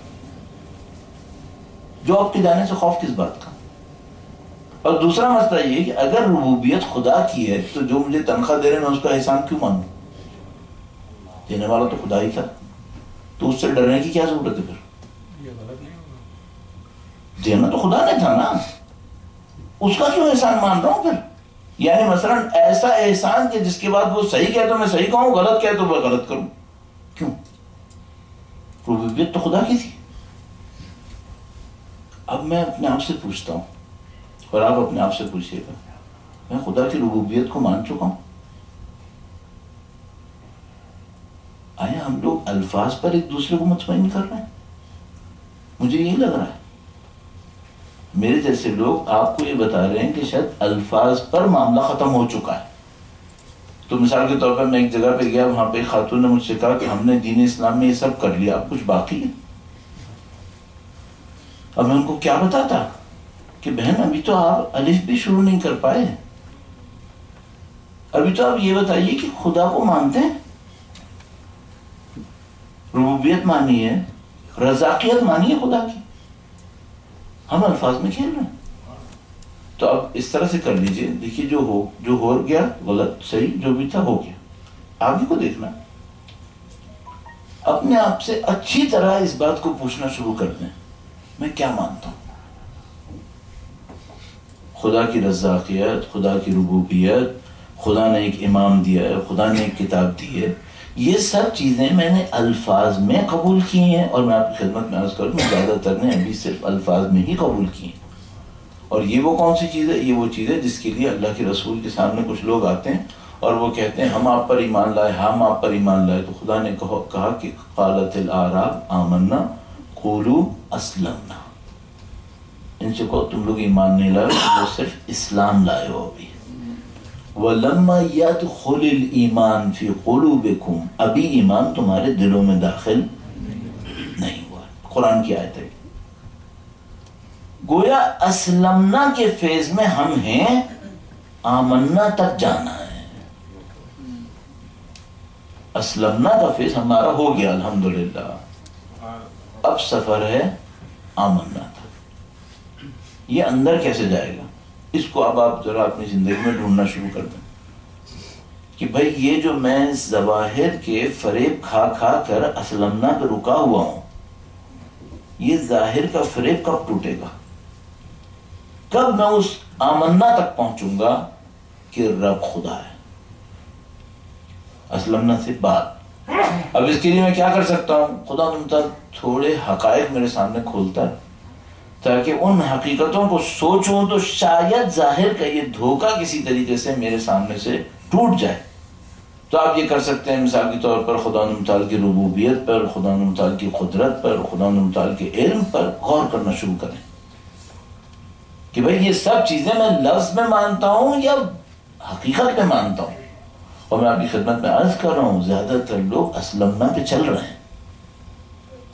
جاب کے جانے سے خوف کس بات کا. اور دوسرا مسئلہ یہ کہ اگر ربوبیت خدا کی ہے تو جو مجھے تنخواہ دے رہے ہیں میں اس کا احسان کیوں مانوں؟ دینے والا تو خدا ہی تھا، تو اس سے ڈرنے کی کیا ضرورت ہے؟ پھر دینا تو خدا نے تھا نا، اس کا کیوں احسان مان رہا ہوں پھر؟ یعنی مثلا ایسا احسان کہ جس کے بعد وہ صحیح کہے تو میں صحیح کہوں، غلط کہے تو میں غلط کروں. کیوں؟ ربوبیت تو خدا کی تھی. اب میں اپنے آپ سے پوچھتا ہوں اور آپ اپنے آپ سے پوچھئے گا، میں خدا کی ربوبیت کو مان چکا ہوں؟ آیا ہم لوگ الفاظ پر ایک دوسرے کو مطمئن کر رہے ہیں؟ مجھے یہی لگ رہا ہے. میرے جیسے لوگ آپ کو یہ بتا رہے ہیں کہ شاید الفاظ پر معاملہ ختم ہو چکا ہے. تو مثال کے طور پر میں ایک جگہ پہ گیا، وہاں پہ خاتون نے مجھ سے کہا کہ ہم نے دین اسلام میں یہ سب کر لیا، اب کچھ باقی ہے. اب میں ان کو کیا بتاتا کہ بہن ابھی تو آپ الف بھی شروع نہیں کر پائے، ابھی تو آپ یہ بتائیے کہ خدا کو مانتے ہیں، ربوبیت مانی ہے، رزاقیت مانی ہے خدا کی، ہم الفاظ میں کھیل رہے ہیں. تو اب اس طرح سے کر لیجئے، دیکھیے جو ہو گیا غلط صحیح جو بھی تھا ہو گیا، آگے کو دیکھنا. اپنے آپ سے اچھی طرح اس بات کو پوچھنا شروع کر دیں، میں کیا مانتا ہوں؟ خدا کی رزاقیت، خدا کی ربوبیت، خدا نے ایک امام دیا ہے، خدا نے ایک کتاب دی ہے، یہ سب چیزیں میں نے الفاظ میں قبول کی ہیں. اور میں آپ کی خدمت میں عرض کروں میں زیادہ تر نے ابھی صرف الفاظ میں ہی قبول کی ہیں. اور یہ وہ کون سی چیز ہے؟ یہ وہ چیز ہے جس کے لیے اللہ کے رسول کے سامنے کچھ لوگ آتے ہیں اور وہ کہتے ہیں ہم آپ پر ایمان لائے، ہم آپ پر ایمان لائے. تو خدا نے کہا کہ قالت الاعراب آمنا قولوا اسلمنا، ان سے کہو تم لوگ ایمان نہیں لائے، تم لوگ صرف اسلام لائے ہو. ابھی وَلَمَّا يَدْخُلِ الْإِيمَانُ فِي قُلُوبِكُمْ، ابھی ایمان تمہارے دلوں میں داخل نہیں ہوا. قرآن کی آیت ہے. گویا اسلمنا کے فیز میں ہم ہیں، آمنا تک جانا ہے. اسلمنا کا فیز ہمارا ہو گیا الحمدللہ، اب سفر ہے آمنا تک. یہ اندر کیسے جائے گا؟ اس کو اب آپ ذرا اپنی زندگی میں ڈھونڈنا شروع کر دیں کہ بھئی یہ جو میں ظواہر کے فریب کھا کھا کر اسلمنا پہ رکا ہوا ہوں، یہ ظاہر کا فریب کب ٹوٹے گا؟ کب میں اس آمنا تک پہنچوں گا کہ رب خدا ہے؟ اسلمنا سے بعد. اب اس کے لیے میں کیا کر سکتا ہوں؟ خدا تعالیٰ تھوڑے حقائق میرے سامنے کھولتا ہے تاکہ ان حقیقتوں کو سوچوں تو شاید ظاہر کا یہ دھوکہ کسی طریقے سے میرے سامنے سے ٹوٹ جائے. تو آپ یہ کر سکتے ہیں مثال کے طور پر خدا متعال کی ربوبیت پر، خدا متعال کی قدرت پر، خدا متعال کے علم پر غور کرنا شروع کریں کہ بھئی یہ سب چیزیں میں لفظ میں مانتا ہوں یا حقیقت میں مانتا ہوں. اور میں آپ کی خدمت میں عرض کر رہا ہوں زیادہ تر لوگ اسلمنا پہ چل رہے ہیں.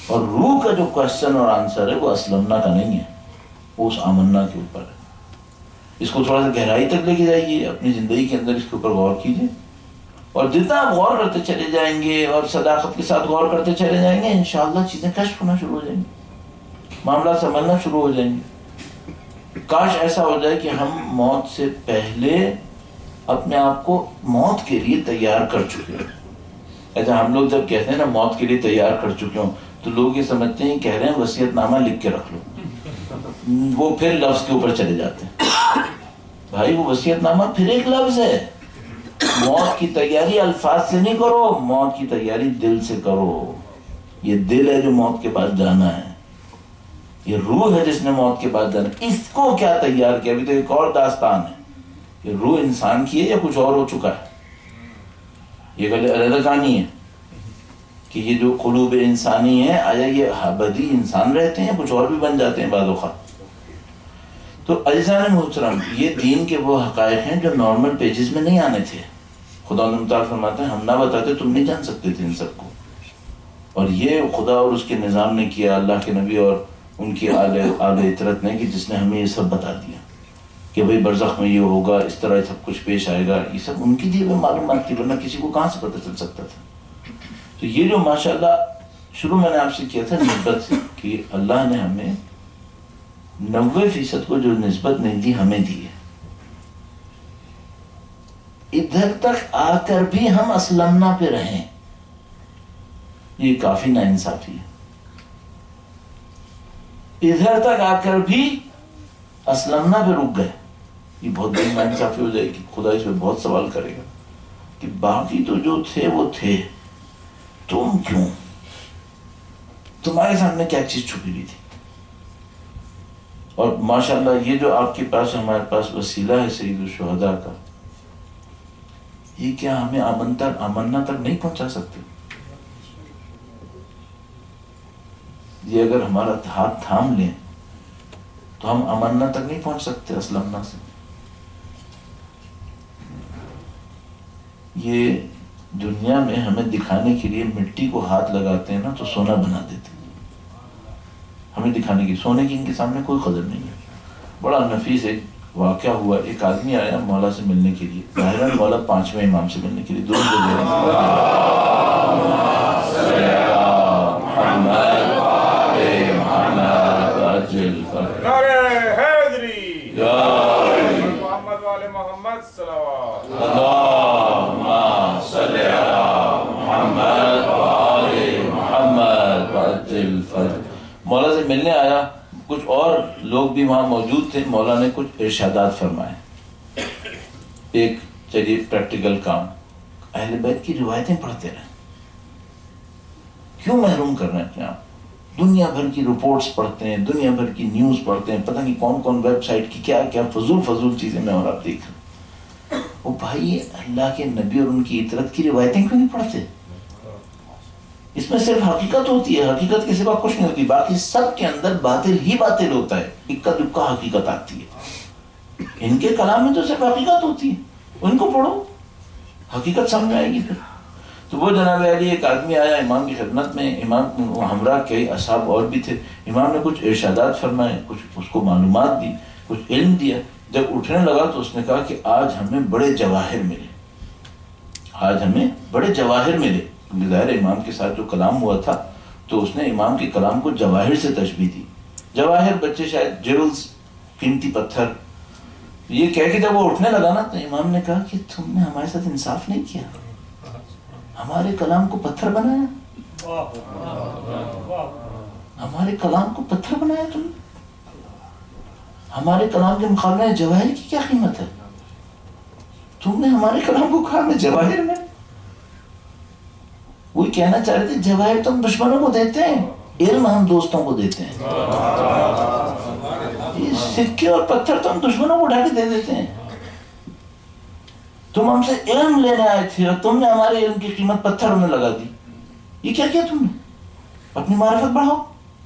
اور روح کا جو کوشچن اور آنسر ہے وہ اسلمنا کا نہیں ہے، وہ اس آمنا کے اوپر ہے۔ اس کو تھوڑا سا گہرائی تک لے کے جائیے، اپنی زندگی کے اندر اس کے اوپر غور کیجیے، اور جتنا آپ غور کرتے چلے جائیں گے اور صداقت کے ساتھ غور کرتے چلے جائیں گے، انشاءاللہ چیزیں کشف ہونا شروع ہو جائیں گی، معاملات سنبھلنا شروع ہو جائیں گے۔ کاش ایسا ہو جائے کہ ہم موت سے پہلے اپنے آپ کو موت کے لیے تیار کر چکے ہیں۔ ایسا ہم لوگ جب کہتے ہیں نا موت کے لیے تیار کر چکے ہوں، تو لوگ یہ سمجھتے ہیں کہہ رہے ہیں وصیت نامہ لکھ کے رکھ لو، وہ پھر لفظ کے اوپر چلے جاتے ہیں۔ بھائی وہ وصیت نامہ پھر ایک لفظ ہے، موت کی تیاری الفاظ سے نہیں کرو، موت کی تیاری دل سے کرو۔ یہ دل ہے جو موت کے بعد جانا ہے، یہ روح ہے جس نے موت کے بعد جانا ہے۔ اس کو کیا تیار کیا؟ ابھی تو ایک اور داستان ہے، یہ روح انسان کی ہے یا کچھ اور ہو چکا ہے؟ یہ علیحدہ کہانی ہے کہ یہ جو قلوب انسانی ہے، آیا یہ ابدی انسان رہتے ہیں، کچھ اور بھی بن جاتے ہیں بعض اوقات؟ تو عزیزان محترم، یہ دین کے وہ حقائق ہیں جو نارمل پیجز میں نہیں آنے تھے۔ خدا متعال فرماتے ہیں ہم نہ بتاتے تم نہیں جان سکتے تھے ان سب کو، اور یہ خدا اور اس کے نظام نے کیا، اللہ کے نبی اور ان کی آل اطرت نے، کہ جس نے ہمیں یہ سب بتا دیا کہ بھئی برزخ میں یہ ہوگا، اس طرح سب کچھ پیش آئے گا۔ یہ سب ان کی دیے ہوئے معلومات تھی، ورنہ کسی کو کہاں سے پتہ چل سکتا تھا؟ تو یہ جو ماشاءاللہ شروع میں نے آپ سے کیا تھا نسبت سے، کہ اللہ نے ہمیں 90% کو جو نسبت نہیں دی ہمیں دی ہے۔ ادھر تک آ کر بھی ہم اسلمنا پہ رہیں، یہ کافی ناانصافی ہے۔ ادھر تک آ کر بھی اسلمنا پہ رک گئے، یہ بہت بڑی ناانصافی ہو جائے گی، خدا اس پہ بہت سوال کرے گا کہ باقی تو جو تھے وہ تھے، تم کیوں؟ تمہارے سامنے کیا چیز چھپی ہوئی تھی؟ اور ماشاءاللہ یہ جو آپ کے پاس ہمارے پاس وسیلہ ہے سید الشہداء کا، یہ کیا ہمیں آمنا تک نہیں پہنچا سکتے؟ یہ اگر ہمارا ہاتھ تھام لیں تو ہم آمنا تک نہیں پہنچ سکتے اسلمنا سے۔ یہ دنیا میں ہمیں دکھانے کے لیے مٹی کو ہاتھ لگاتے ہیں نا تو سونا بنا دیتے ہیں، ہمیں دکھانے کی، سونے کی ان کے سامنے کوئی قدر نہیں ہے۔ بڑا نفیس ایک واقعہ ہوا، ایک آدمی آیا مولا سے ملنے کے لیے، ظاہراً مولا 5ویں امام سے ملنے کے لیے، دونوں مولا سے ملنے آیا، کچھ اور لوگ بھی وہاں موجود تھے، مولا نے کچھ ارشادات فرمائے۔ ایک چلیے پریکٹیکل کام، اہل بیت کی روایتیں پڑھتے رہیں، کیوں محروم کر رہے ہیں اپنے آپ؟ دنیا بھر کی رپورٹس پڑھتے ہیں، دنیا بھر کی نیوز پڑھتے ہیں، پتہ نہیں کون کون ویب سائٹ کی کیا کیا فضول چیزیں میں اور آپ دیکھ رہے ہیں۔ وہ بھائی اللہ کے نبی اور ان کی اطرت کی روایتیں کیوں نہیں پڑھتے؟ اس میں صرف حقیقت ہوتی ہے، حقیقت کے سوا کچھ نہیں ہوتی، باقی سب کے اندر باطل ہی باطل ہوتا ہے، اکا دکا حقیقت آتی ہے۔ ان کے کلام میں تو صرف حقیقت ہوتی ہے، ان کو پڑھو، حقیقت سامنے آئے گی پھر۔ تو وہ جناب علی ایک آدمی آیا امام کی خدمت میں، امام ہمراہ کئی اصحاب اور بھی تھے، امام نے کچھ ارشادات فرمائے، کچھ اس کو معلومات دی، کچھ علم دیا۔ جب اٹھنے لگا تو اس نے کہا کہ آج ہمیں بڑے جواہر ملے، آج ہمیں بڑے جواہر ملے۔ ظاہر امام کے ساتھ جو کلام ہوا تھا تو اس نے امام کے کلام کو جواہر سے تشبیہ دی۔ جواہر بچے شاید جیولز، قیمتی پتھر، یہ کہہ کے جب وہ اٹھنے لگا نا تو امام نے کہا کہ تم نے ہمارے ساتھ انصاف نہیں کیا، ہمارے کلام کو پتھر بنایا، ہمارے کلام کو پتھر بنایا تم نے، ہمارے کلام کے مقابلے میں جواہر کی کیا قیمت ہے؟ تم نے ہمارے کلام کو کہا میں جواہر میں۔ وہی کہنا چاہ رہے تھے جواہر تم دشمنوں کو دیتے ہیں، علم ہم دوستوں کو دیتے ہیں۔ یہ سکے اور پتھر تم دشمنوں کو اٹھا کے دے دیتے ہیں۔ تم ہم سے علم لینے آئے تھے اور تم نے ہمارے علم کی قیمت پتھروں میں لگا دی۔ یہ کیا کیا تم نے؟ اپنی معرفت بڑھاؤ۔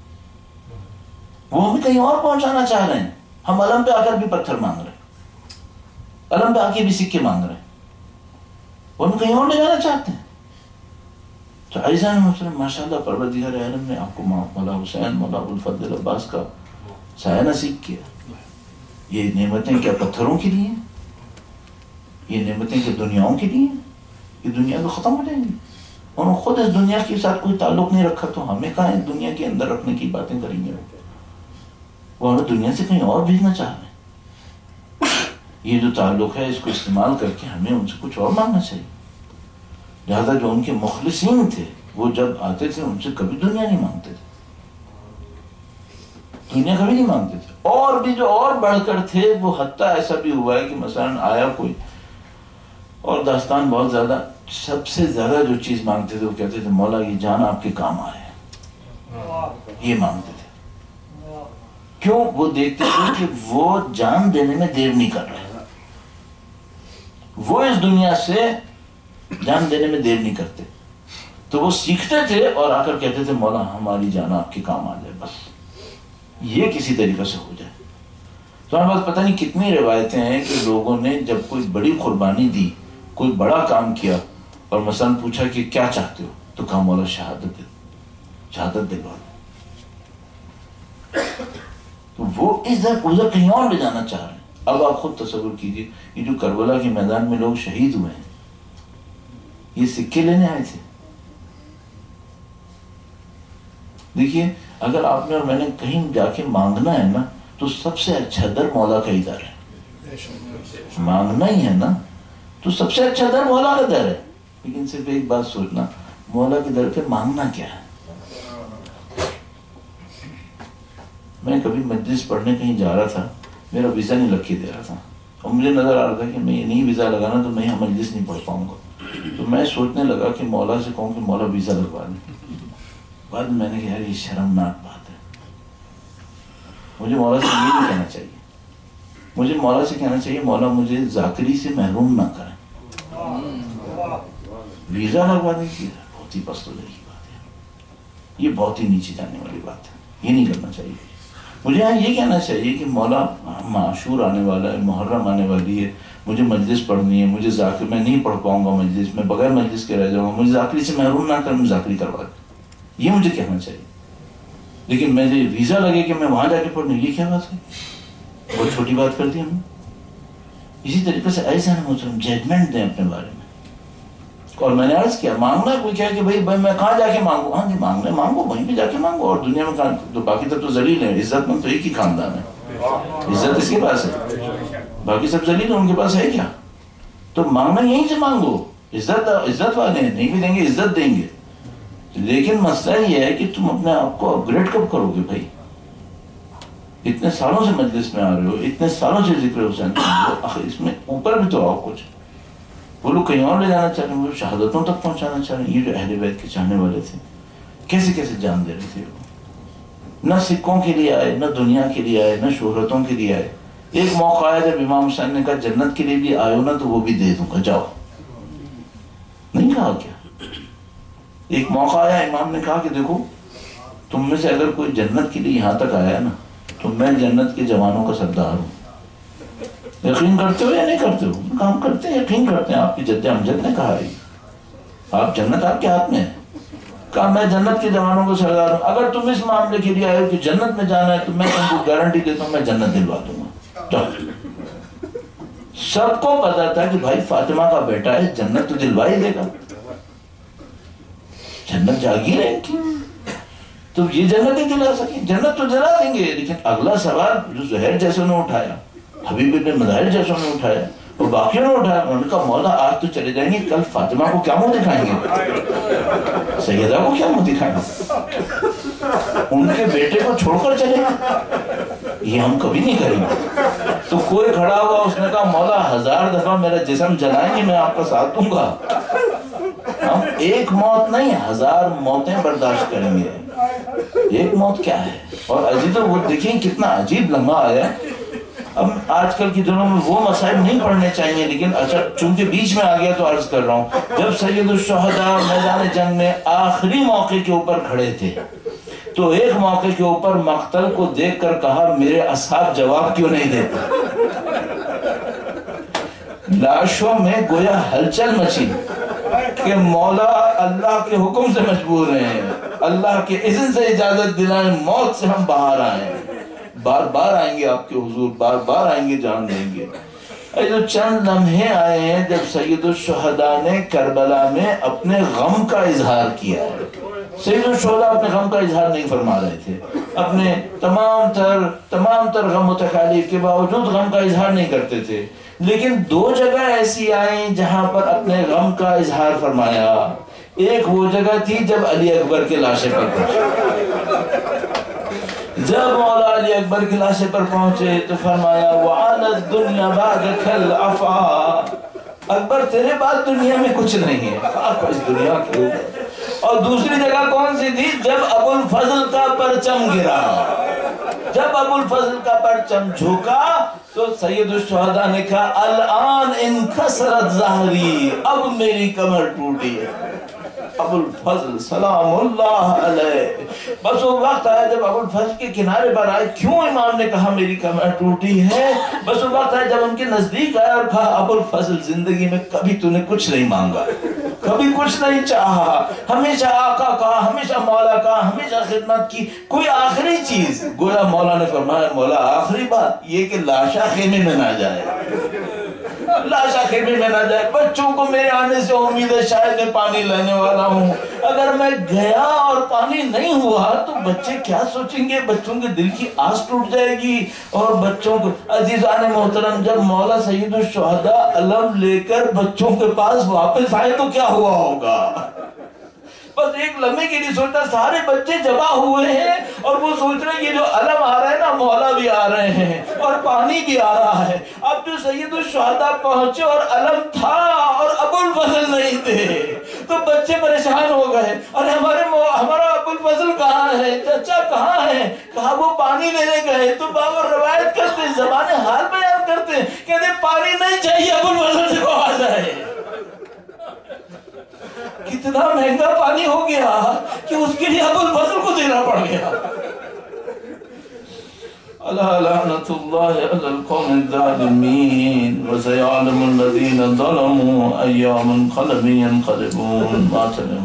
وہ ہمیں کہیں اور پہنچانا چاہ رہے ہیں، ہم علم پہ آ کر بھی پتھر مانگ رہے ہیں، علم پہ آ کے بھی سکے مانگ رہے ہیں، وہ ہم کہیں اور لے جانا چاہتے ہیں۔ تو عزیزان محترم ماشاءاللہ پروردگار عالم نے آپ کو مولا حسین مولا ابوالفضل عباس کا سایہ نصیب کیا. یہ نعمتیں کیا پتھروں کے لیے ہیں؟ یہ نعمتیں کیا دنیاؤں کے لیے ہیں؟ یہ دنیا تو ختم ہو جائیں گی. انہوں نے خود اس دنیا کے ساتھ کوئی تعلق نہیں رکھا تو ہمیں کہاں اس دنیا کے اندر رکھنے کی باتیں کریں گے؟ وہ ہمیں دنیا سے کہیں اور بھیجنا چاہ رہے ہیں. یہ جو تعلق ہے اس کو استعمال کر کے ہمیں ان سے کچھ اور مانگنا چاہیے. لہذا جو ان کے مخلصین تھے وہ جب آتے تھے ان سے کبھی دنیا نہیں مانگتے تھے, دنیا کبھی نہیں مانگتے تھے. اور بھی جو اور بڑھ کر تھے وہ حتیٰ ایسا بھی ہوا ہے کہ مثلا آیا کوئی اور داستان بہت زیادہ, سب سے زیادہ جو چیز مانگتے تھے وہ کہتے تھے مولا یہ جان آپ کے کام آئے, یہ مانگتے تھے. کیوں؟ وہ دیکھتے تھے کہ وہ جان دینے میں دیر نہیں کر رہے, وہ اس دنیا سے جان دینے میں دیر نہیں کرتے. تو وہ سیکھتے تھے اور آ کر کہتے تھے مولا ہماری جان آپ کے کام آ جائے, بس یہ کسی طریقے سے ہو جائے. تو ہمارے پاس پتہ نہیں کتنی روایتیں ہیں کہ لوگوں نے جب کوئی بڑی قربانی دی, کوئی بڑا کام کیا اور مثلا پوچھا کہ کیا چاہتے ہو, تو کہا مولا شہادت دے, شہادت دلوا دو. تو وہ ادھر کہیں اور لے جانا چاہ رہے ہیں. اب آپ خود تصور کیجئے یہ جو کربلا کے میدان میں لوگ شہید ہوئے ہیں, یہ سکے لینے آئے تھے. دیکھیے اگر آپ نے اور میں نے کہیں جا کے مانگنا ہے نا تو سب سے اچھا در مولا کا ہی در ہے. مانگنا ہی ہے نا تو سب سے اچھا در مولا کا در ہے. لیکن صرف ایک بات سوچنا, مولا کے در پہ مانگنا کیا ہے. میں کبھی مجلس پڑھنے کہیں جا رہا تھا, میرا ویزا نہیں لگ کے دے رہا تھا اور مجھے نظر آ رہا تھا کہ میں یہ نہیں ویزا لگانا تو میں یہاں مجلس نہیں پڑھ پاؤں گا. تو میں سوچنے لگا کہ مولا سے کہوں کہ مولا ویزا لگوا دیں. بعد میں نے کہا یار یہ شرمناک بات ہے, مجھے مولا سے یہ نہیں کہنا چاہیے. مجھے مولا سے کہنا چاہیے مولا مجھے ذاکری سے محروم نہ کریں, ویزا لگوا دیں. بہت ہی پست کی بات ہے, یہ بہت ہی نیچے جانے والی بات ہے, یہ نہیں کرنا چاہیے. مجھے یہاں یہ کہنا چاہیے کہ مولا معاشور آنے والا ہے, محرم آنے والی ہے, مجھے مجلس پڑھنی ہے, مجھے ذاکر میں نہیں پڑھ پاؤں گا مجلس میں, بغیر مجلس کے رہ جاؤں گا, مجھے ذاکری سے محروم نہ کر, مجھے ذاکری کروا دیں. یہ مجھے کہنا چاہیے. لیکن مجھے ویزا لگے کہ میں وہاں جا کے پڑھوں, یہ کیا بات ہے, بہت چھوٹی بات کر دی ہم نے. اسی طریقے سے ایسا محترم ججمنٹ دیں اپنے بارے میں. اور میں نے عرض کیا مانگنا کوئی کہا کہ بھائی میں کہاں جا کے مانگوں, ہاں جی مانگنا مانگو, وہیں پہ جا کے مانگو. اور دنیا میں تو باقی تب تو ذلیل ہے, عزت مند تو ایک ہی خاندان ہے, عزت اس کے پاس ہے, باقی سب ذلیل ہیں, ان کے پاس ہے کیا. تو مانگنا یہیں سے مانگو, عزت والے ہیں, نہیں بھی دیں گے عزت دیں گے. لیکن مسئلہ یہ ہے کہ تم اپنے آپ کو اپ گریڈ کب کرو گے بھائی. اتنے سالوں سے مجلس میں آ رہے ہو, اتنے سالوں سے ذکر حسین آخر اس میں اوپر بھی تو آؤ کچھ. وہ لوگ کہیں اور لے جانا چاہ رہے ہیں, وہ شہادتوں تک پہنچانا چاہ رہے ہیں. یہ جو اہل بیت کے چاہنے والے تھے کیسے کیسے جان دے رہے تھے. نہ سکوں کے لیے آئے, نہ دنیا کے لیے آئے, نہ شہرتوں کے لیے آئے. ایک موقع آیا جب امام حسین نے کہا جنت کے لیے بھی آئے ہو نا تو وہ بھی دے دوں گا, جاؤ. نہیں کہا کیا؟ ایک موقع آیا امام نے کہا کہ دیکھو تم میں سے اگر کوئی جنت کے لیے یہاں تک آیا نا تو میں جنت کے جوانوں کا سردار ہوں. یقین کرتے ہو یا نہیں کرتے ہو؟ کام کرتے ہیں, یقین کرتے ہیں. آپ کی جد امجد نے کہا ہے آپ جنت آپ کے ہاتھ میں ہے. کہا میں جنت کے جوانوں کا سردار ہوں, اگر تم اس معاملے کے لیے آئے ہو کہ جنت میں جانا ہے تو میں تم کو گارنٹی دیتا ہوں میں جنت دلوا دوں گا. سب کو پتا تھا کہ بھائی فاطمہ کا بیٹا ہے, جنت تو دلوا ہی دے گا, جنت جاگیر ہے ان کی, تو یہ جنت ہی دلا سکیں. جنت تو دلا دیں گے, لیکن اگلا سوال جو زہر جیسوں نے اٹھایا, حبیب ابن مظاہر جیسوں نے اٹھایا, اور باقیوں نے اٹھایا, ان کا مولا آج تو چلے جائیں گے, کل فاطمہ کو کیا منہ دکھائیں گے, سیدہ کو کیا منہ دکھائیں گے, ان کے بیٹے کو چھوڑ کر چلے گا, یہ ہم کبھی نہیں کریں گے. تو کوئی کھڑا ہوا, اس نے کہا مولا 1000 دفعہ میرا جسم جلائیں گے, میں آپ کا ساتھ دوں گا. ہم ایک موت نہیں 1000 موتیں برداشت کریں گے. ایک موت کیا ہے. اور عزیزوں وہ دیکھیں کتنا عجیب لمحہ آیا ہے. اب آج کل کی دنوں میں وہ مسائل نہیں پڑھنے چاہیے, لیکن اچھا چونکہ بیچ میں آ گیا تو عرض کر رہا ہوں. جب سید الشہداء میدان جنگ میں آخری موقع کے اوپر کھڑے تھے تو ایک موقع کے اوپر مقتل کو دیکھ کر کہا میرے اصحاب جواب کیوں نہیں دیتے. لاشوں میں گویا ہلچل مچی, کہ مولا اللہ کے حکم سے مجبور ہیں، اللہ کے اذن سے اجازت دلائیں، موت سے ہم باہر آئیں، بار بار آئیں گے آپ کے حضور، بار بار آئیں گے، جان دیں گے۔ جو چند لمحے آئے ہیں جب سید الشہداء نے کربلا میں اپنے غم کا اظہار کیا ہے۔ سید الشہداء اپنے غم کا اظہار نہیں فرما رہے تھے، اپنے تمام تر غم و تکالیف کے باوجود غم کا اظہار نہیں کرتے تھے، لیکن دو جگہ ایسی آئیں جہاں پر اپنے غم کا اظہار فرمایا۔ ایک وہ جگہ تھی جب علی اکبر کے لاشے پر پہنچے، جب مولا علی اکبر کے لاشے پر پہنچے تو فرمایا وَعَلَى الدُّنْيَا بَعْدَكَ الْعَفَا، اکبر تیرے بعد دنیا میں کچھ نہیں ہے، خاک اس دنیا کے اوپر۔ اور دوسری جگہ کون سی تھی؟ جب ابو الفضل کا پرچم گرا، جب ابو الفضل کا پرچم جھکا تو سید الشہداء نے کہا الان انکسرت ظہری، اب میری کمر ٹوٹی ہے۔ ابو الفضل سلام اللہ علیہ، بس وہ وقت آیا جب ابو الفضل کے کنارے پر آئے، کیوں امام نے کہا میری کمر ٹوٹی ہے؟ بس وہ وقت آیا جب ان کے نزدیک آیا اور کہا ابو الفضل زندگی میں کبھی تو نے کچھ نہیں مانگا، کبھی کچھ نہیں چاہا، ہمیشہ آقا کا، ہمیشہ مولا کا، ہمیشہ خدمت کی، کوئی آخری چیز؟ گویا مولا نے فرمایا مولا آخری بات یہ کہ لاشا خیمے میں نہ جائے، لاشا خیمے میں نہ جائے، بچوں کو میرے آنے سے امید ہے، شاید میں پانی لینے والا ہوں، اگر میں گیا اور پانی نہیں ہوا تو بچے کیا سوچیں گے، بچوں کے دل کی آس ٹوٹ جائے گی۔ اور بچوں کو عزیزان محترم جب مولا سید الشہداء علم لے کر بچوں کے پاس واپس آئے تو کیا ہوا ہوگا؟ بس ایک لمحے کے لیے سوچتا سارے بچے جمع ہوئے ہیں اور وہ سوچ رہے ہیں یہ جو علم آ رہا ہے نا، مولا بھی آ رہے ہیں اور پانی بھی آ رہا ہے۔ اب جو سید الشہداء پہنچے اور علم تھا اور ابو الفضل نہیں تھے تو بچے پریشان ہو گئے، اور ہمارا ابو الفضل کہاں ہے، چچا کہاں ہے؟ کہا وہ پانی لینے گئے۔ تو بابا روایت کرتے، زبان حال بیان کرتے، کہتے پانی نہیں چاہیے، ابو الفضل سے کہا جائے۔ کتنا مہنگا پانی ہو گیا کہ اس کے لیے ابو الفضل کو دینا پڑ گیا۔ الا لعنت اللہ علی القوم الظالمین وسيعلم الذین ظلموا أيام منقلب ينقلبون۔